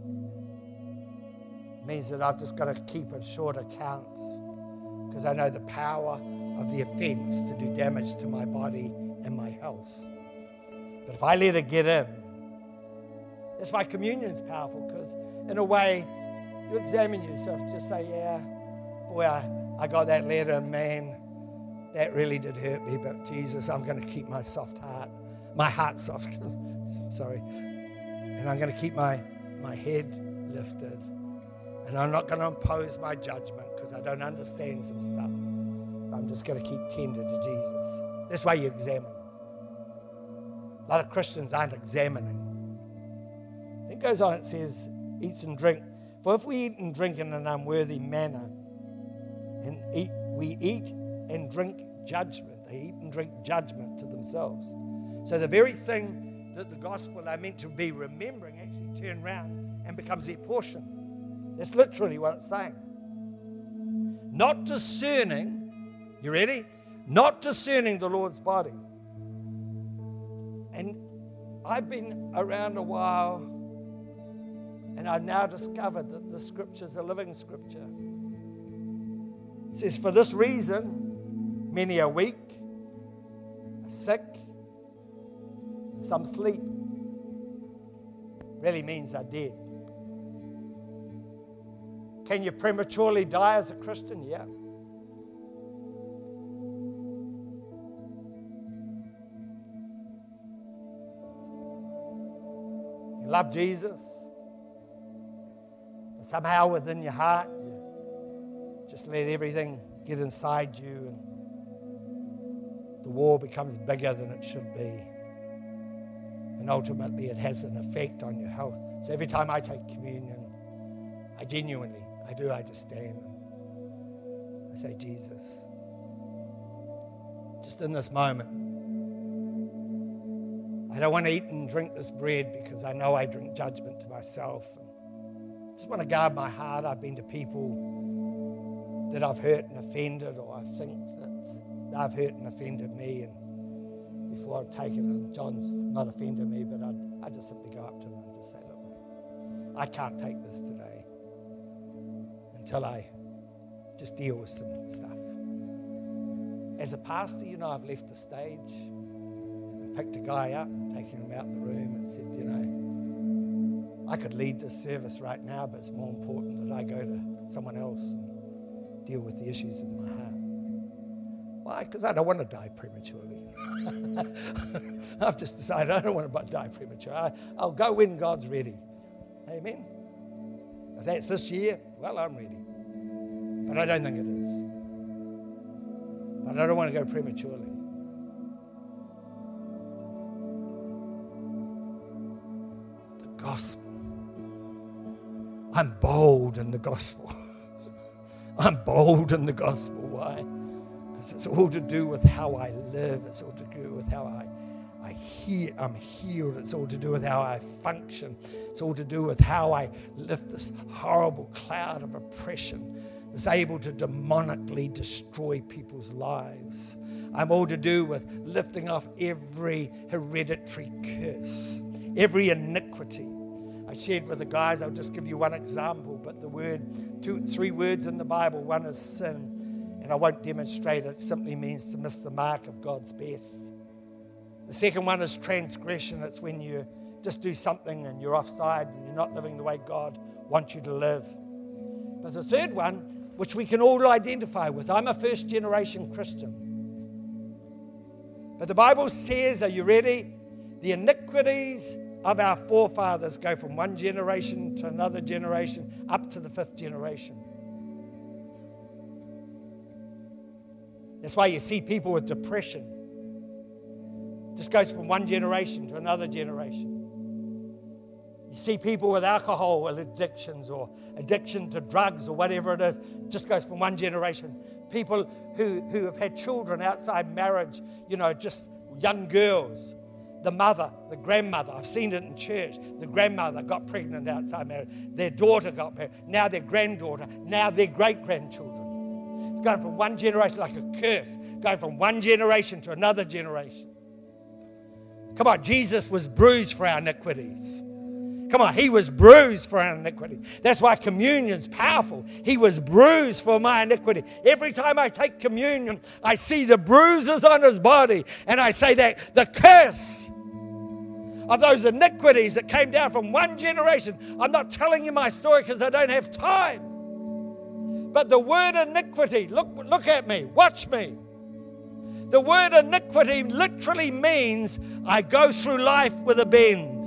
It means that I've just got to keep a short account because I know the power of the offense to do damage to my body and my health. But if I let it get in, that's why communion is powerful, because in a way, you examine yourself. Just say, yeah, boy, I, I got that letter, man. That really did hurt me, but Jesus, I'm going to keep my soft heart, my heart soft, sorry. And I'm going to keep my, my head lifted. And I'm not going to impose my judgment because I don't understand some stuff. I'm just going to keep tender to Jesus. That's why you examine. A lot of Christians aren't examining. It goes on, it says, eats and drink. For if we eat and drink in an unworthy manner, and eat, we eat and drink judgment. They eat and drink judgment to themselves. So the very thing that the gospel are meant to be remembering actually turn around and becomes their portion. That's literally what it's saying. Not discerning, you ready? Not discerning the Lord's body. And I've been around a while, and I've now discovered that the scripture's a living scripture. It says, for this reason, many are weak, are sick, some sleep. really means they're dead. Can you prematurely die as a Christian? Yeah. You love Jesus, but somehow within your heart, you just let everything get inside you, and the war becomes bigger than it should be. And ultimately, it has an effect on your health. So every time I take communion, I genuinely, I do, I just stand and I say, Jesus, just in this moment, I don't want to eat and drink this bread because I know I drink judgment to myself. I just want to guard my heart. I've been to people that I've hurt and offended, or I think that they've hurt and offended me, and before I've taken it, John's not offended me, but I'd, I'd just simply go up to them and just say, look, man, I can't take this today until I just deal with some stuff. As a pastor, you know, I've left the stage and picked a guy up and taken him out of the room and said, you know, I could lead this service right now, but it's more important that I go to someone else and deal with the issues of my heart. Why? Because I don't want to die prematurely. I've just decided I don't want to die prematurely. I, I'll go when God's ready. Amen? If that's this year, well, I'm ready. But I don't think it is. But I don't want to go prematurely. The gospel. I'm bold in the gospel. I'm bold in the gospel. Why? Because it's all to do with how I live. It's all to do with how I, I hear, I'm healed. It's all to do with how I function. It's all to do with how I lift this horrible cloud of oppression that's able to demonically destroy people's lives. I'm all to do with lifting off every hereditary curse, every iniquity. I shared with the guys, I'll just give you one example, but the word, two, three words in the Bible, one is sin. And I won't demonstrate it. It simply means to miss the mark of God's best. The second one is transgression. It's when you just do something and you're offside and you're not living the way God wants you to live. But the third one, which we can all identify with, I'm a first generation Christian. But the Bible says, are you ready? The iniquities of our forefathers go from one generation to another generation up to the fifth generation. That's why you see people with depression. It just goes from one generation to another generation. You see people with alcohol addictions or addiction to drugs or whatever it is. It just goes from one generation. People who, who have had children outside marriage, you know, just young girls. The mother, the grandmother, I've seen it in church. The grandmother got pregnant outside marriage. Their daughter got pregnant. Now their granddaughter. Now their great-grandchildren. Going from one generation like a curse, going from one generation to another generation. Come on, Jesus was bruised for our iniquities. Come on, he was bruised for our iniquity. That's why communion's powerful. He was bruised for my iniquity. Every time I take communion, I see the bruises on his body, and I say that the curse of those iniquities that came down from one generation. I'm not telling you my story because I don't have time. But the word iniquity, look, look at me, watch me. The word iniquity literally means I go through life with a bend.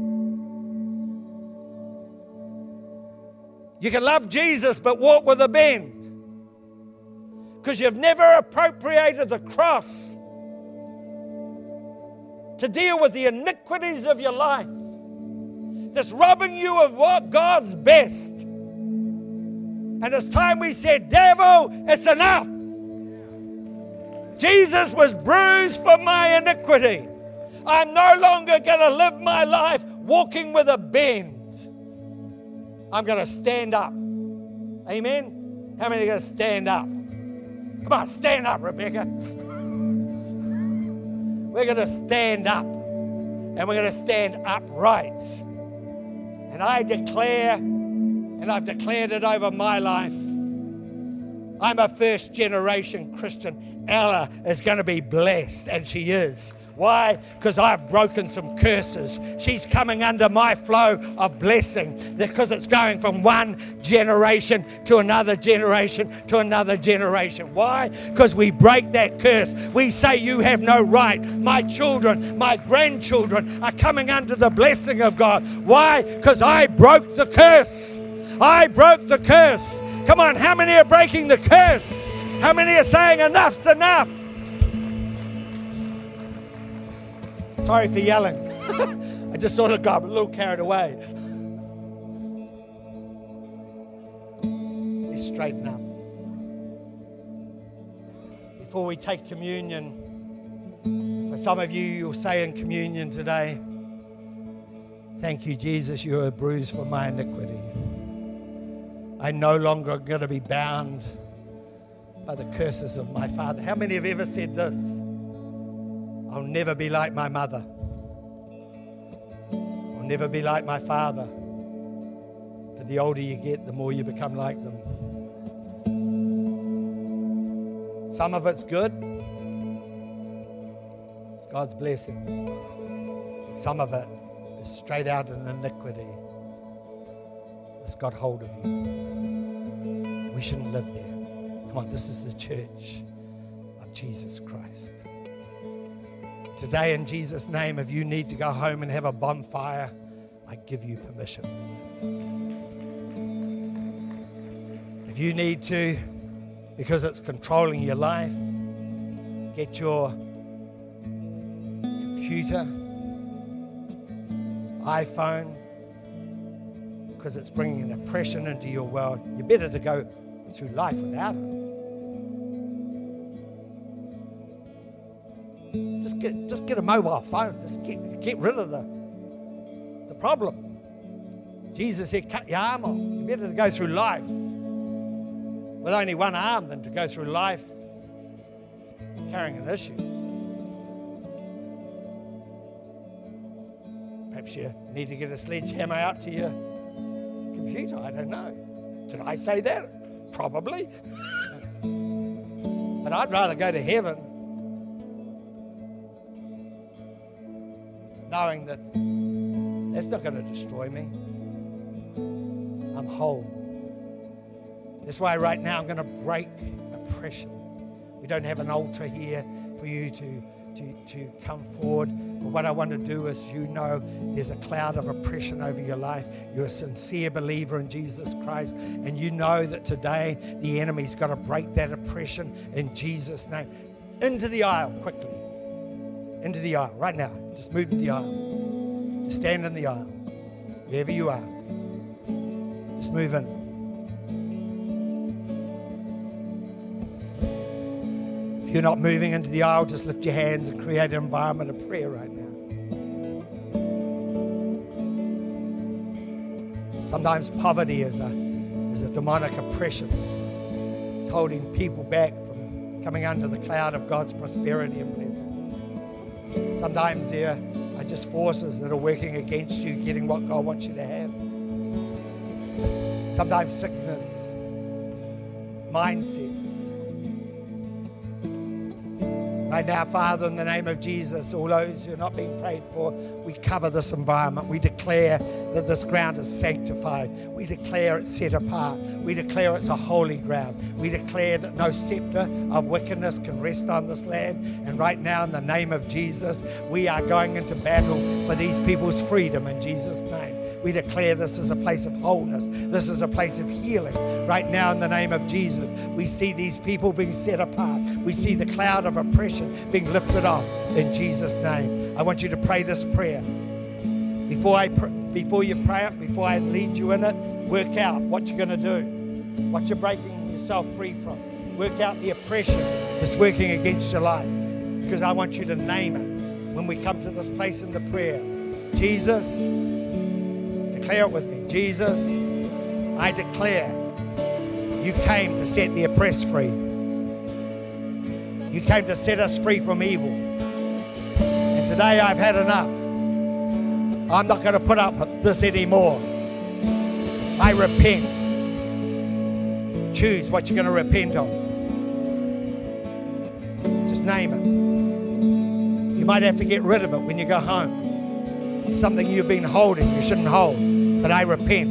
You can love Jesus but walk with a bend. Because you've never appropriated the cross to deal with the iniquities of your life that's robbing you of what God's best. And it's time we said, devil, it's enough. Jesus was bruised for my iniquity. I'm no longer going to live my life walking with a bend. I'm going to stand up. Amen? How many are going to stand up? Come on, stand up, Rebecca. We're going to stand up. And we're going to stand upright. And I declare, and I've declared it over my life, I'm a first generation Christian. Ella is going to be blessed, and she is. Why? Because I've broken some curses. She's coming under my flow of blessing because it's going from one generation to another generation to another generation. Why? Because we break that curse. We say you have no right. My children, my grandchildren are coming under the blessing of God. Why? Because I broke the curse. I broke the curse. Come on, how many are breaking the curse? How many are saying enough's enough? Sorry for yelling. I just sort of got a little carried away. Let's straighten up. Before we take communion, for some of you, you'll say in communion today, thank you, Jesus, you are bruised for my iniquity. I no longer am going to be bound by the curses of my father. How many have ever said this? I'll never be like my mother. I'll never be like my father. But the older you get, the more you become like them. Some of it's good. It's God's blessing. Some of it is straight out in iniquity. It's got hold of you. We shouldn't live there. Come on, this is the church of Jesus Christ. Today, in Jesus' name, if you need to go home and have a bonfire, I give you permission. If you need to, because it's controlling your life, get your computer, iPhone, because it's bringing an oppression into your world, you're better to go through life without it. Just get, just get a mobile phone. Just get, get rid of the, the problem. Jesus said, cut your arm off. You're better to go through life with only one arm than to go through life carrying an issue. Perhaps you need to get a sledgehammer out to your computer. I don't know. Did I say that? Probably. But I'd rather go to heaven knowing that that's not going to destroy me. I'm whole. That's why right now I'm going to break oppression. We don't have an altar here for you to, to, to come forward. But what I want to do is, you know, there's a cloud of oppression over your life. You're a sincere believer in Jesus Christ, and you know that today the enemy's got to break that oppression in Jesus' name. Into the aisle, quickly. Into the aisle, right now. Just move into the aisle. Just stand in the aisle. Wherever you are. Just move in. If you're not moving into the aisle, just lift your hands and create an environment of prayer right now. Sometimes poverty is a, is a demonic oppression. It's holding people back from coming under the cloud of God's prosperity and blessing. Sometimes there are just forces that are working against you getting what God wants you to have. Sometimes sickness, mindsets. Right now, Father, in the name of Jesus, all those who are not being prayed for, we cover this environment. We declare that this ground is sanctified. We declare it's set apart. We declare it's a holy ground. We declare that no scepter of wickedness can rest on this land. And right now, in the name of Jesus, we are going into battle for these people's freedom in Jesus' name. We declare this is a place of wholeness. This is a place of healing. Right now, in the name of Jesus, we see these people being set apart. We see the cloud of oppression being lifted off in Jesus' name. I want you to pray this prayer. Before I pr- before you pray it, before I lead you in it, work out what you're going to do, what you're breaking yourself free from. Work out the oppression that's working against your life, because I want you to name it when we come to this place in the prayer. Jesus, declare it with me. Jesus, I declare you came to set the oppressed free. You came to set us free from evil. And today I've had enough. I'm not going to put up with this anymore. I repent. choose what you're going to repent of. Just name it. You might have to get rid of it when you go home. It's something you've been holding, you shouldn't hold. But I repent.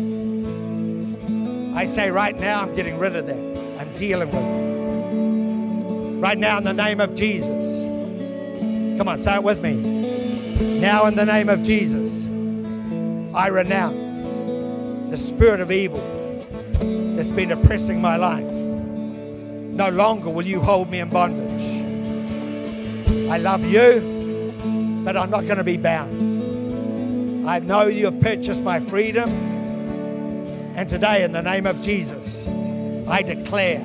I say right now, I'm getting rid of that. I'm dealing with it. Right now, in the name of Jesus. Come on, say it with me. Now, in the name of Jesus, I renounce the spirit of evil that's been oppressing my life. No longer will you hold me in bondage. I love you, but I'm not going to be bound. I know you have purchased my freedom. And today, in the name of Jesus, I declare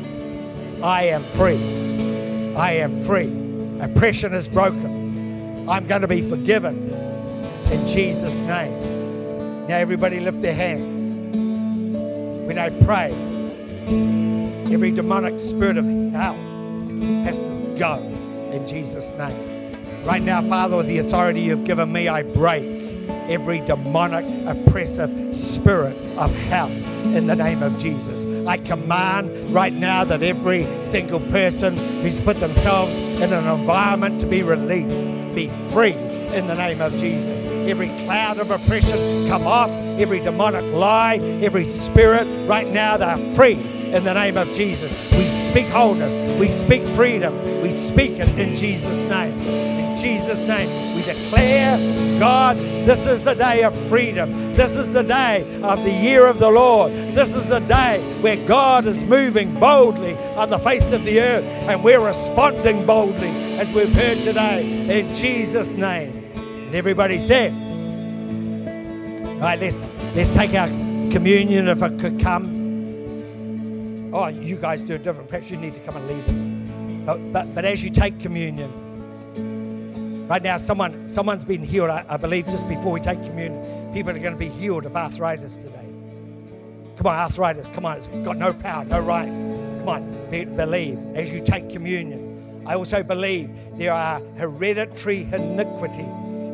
I am free. I am free. Oppression is broken. I'm going to be forgiven in Jesus' name. Now, everybody lift their hands. When I pray, every demonic spirit of hell has to go in Jesus' name. Right now, Father, with the authority you've given me, I break every demonic, oppressive spirit of hell in the name of Jesus. I command right now that every single person who's put themselves in an environment to be released, be free in the name of Jesus. Every cloud of oppression come off, every demonic lie, every spirit, right now they're free in the name of Jesus. We speak wholeness, we speak freedom, we speak it in Jesus' name. In Jesus' name, we declare, God, this is the day of freedom. This is the day of the year of the Lord. This is the day where God is moving boldly on the face of the earth, and we're responding boldly as we've heard today in Jesus' name. And everybody said, all right, let's, let's take our communion if it could come. Oh, you guys do it different. Perhaps you need to come and lead it. But, but, but as you take communion, right now, someone, someone's been healed. I, I believe just before we take communion, people are going to be healed of arthritis today. Come on, arthritis. Come on, it's got no power, no right. Come on, be, believe as you take communion. I also believe there are hereditary iniquities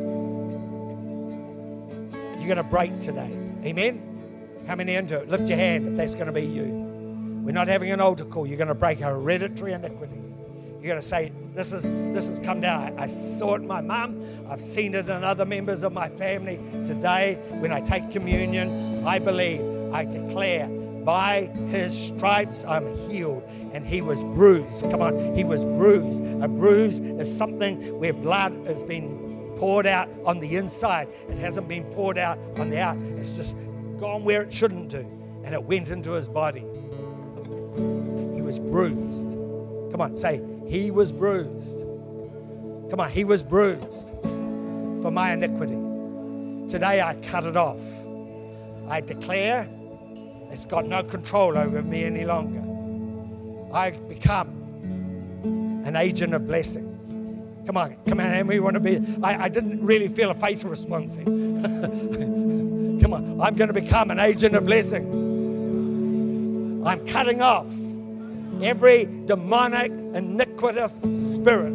you're going to break today. Amen? How many into it? Lift your hand if that's going to be you. We're not having an altar call. You're going to break a hereditary iniquity. You're going to say, this is this has come down. I saw it in my mum. I've seen it in other members of my family. Today, when I take communion, I believe, I declare, by his stripes I'm healed. And he was bruised. Come on, he was bruised. A bruise is something where blood has been poured out on the inside. It hasn't been poured out on the out. It's just gone where it shouldn't do. And it went into his body. He was bruised. Come on, say, he was bruised. Come on, he was bruised for my iniquity. Today I cut it off. I declare it's got no control over me any longer. I become an agent of blessing. Come on, come on, and we want to be. I, I didn't really feel a faith response. Come on, I'm going to become an agent of blessing. I'm cutting off every demonic, iniquitous spirit.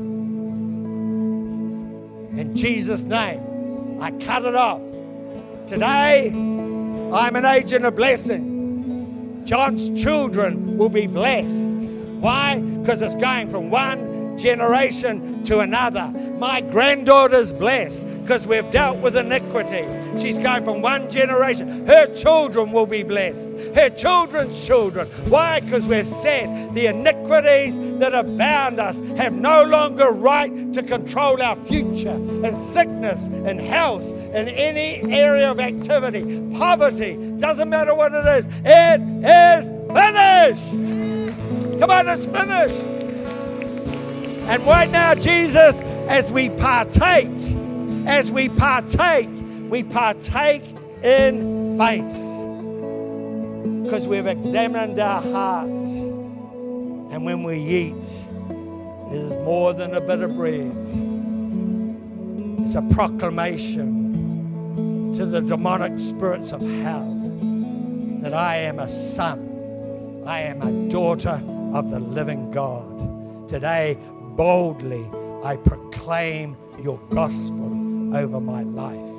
In Jesus' name, I cut it off. Today, I'm an agent of blessing. John's children will be blessed. Why? Because it's going from one generation to another. My granddaughter's blessed because we've dealt with iniquity. She's going from one generation. Her children will be blessed. Her children's children. Why? Because we've said the iniquities that have bound us have no longer right to control our future. And sickness and health in any area of activity, poverty, doesn't matter what it is, it is finished. Come on, it's finished. And right now, Jesus, as we partake, as we partake, we partake in faith. Because we've examined our hearts. And when we eat, it is more than a bit of bread. It's a proclamation to the demonic spirits of hell that I am a son, I am a daughter of the living God. Today, boldly, I proclaim your gospel over my life.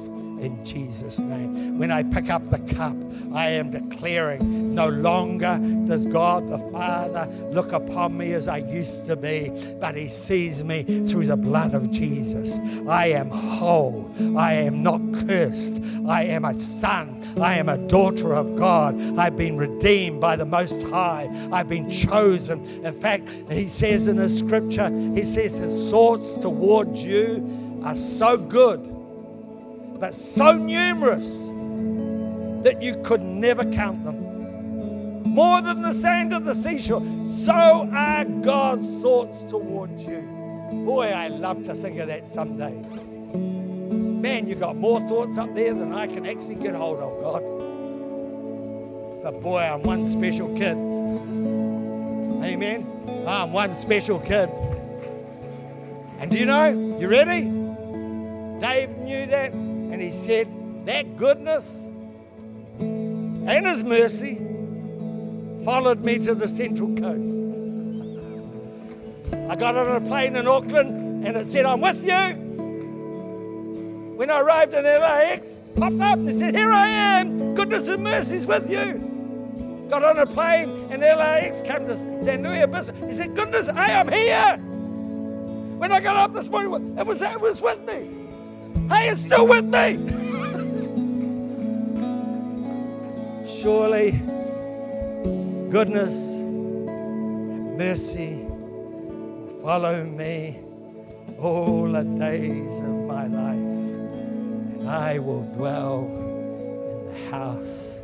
in Jesus' name. When I pick up the cup, I am declaring no longer does God the Father look upon me as I used to be, but he sees me through the blood of Jesus. I am whole. I am not cursed. I am a son. I am a daughter of God. I've been redeemed by the Most High. I've been chosen. In fact, he says in his scripture, he says his thoughts towards you are so good, but so numerous that you could never count them. More than the sand of the seashore, so are God's thoughts towards you. Boy, I love to think of that some days. Man, you got more thoughts up there than I can actually get hold of, God. But boy, I'm one special kid. Amen? I'm one special kid. And do you know, you ready? Dave knew that, and he said, that goodness and his mercy followed me to the Central Coast. I got on a plane in Auckland, and it said, I'm with you. When I arrived in L A X, popped up and said, here I am, goodness and mercy's with you. Got on a plane in L A X, came to San Luis Obispo. He said, goodness, hey, I'm here. When I got up this morning, it was, it was with me. Hey, it's still with me. Surely, goodness and mercy will follow me all the days of my life. I will dwell in the house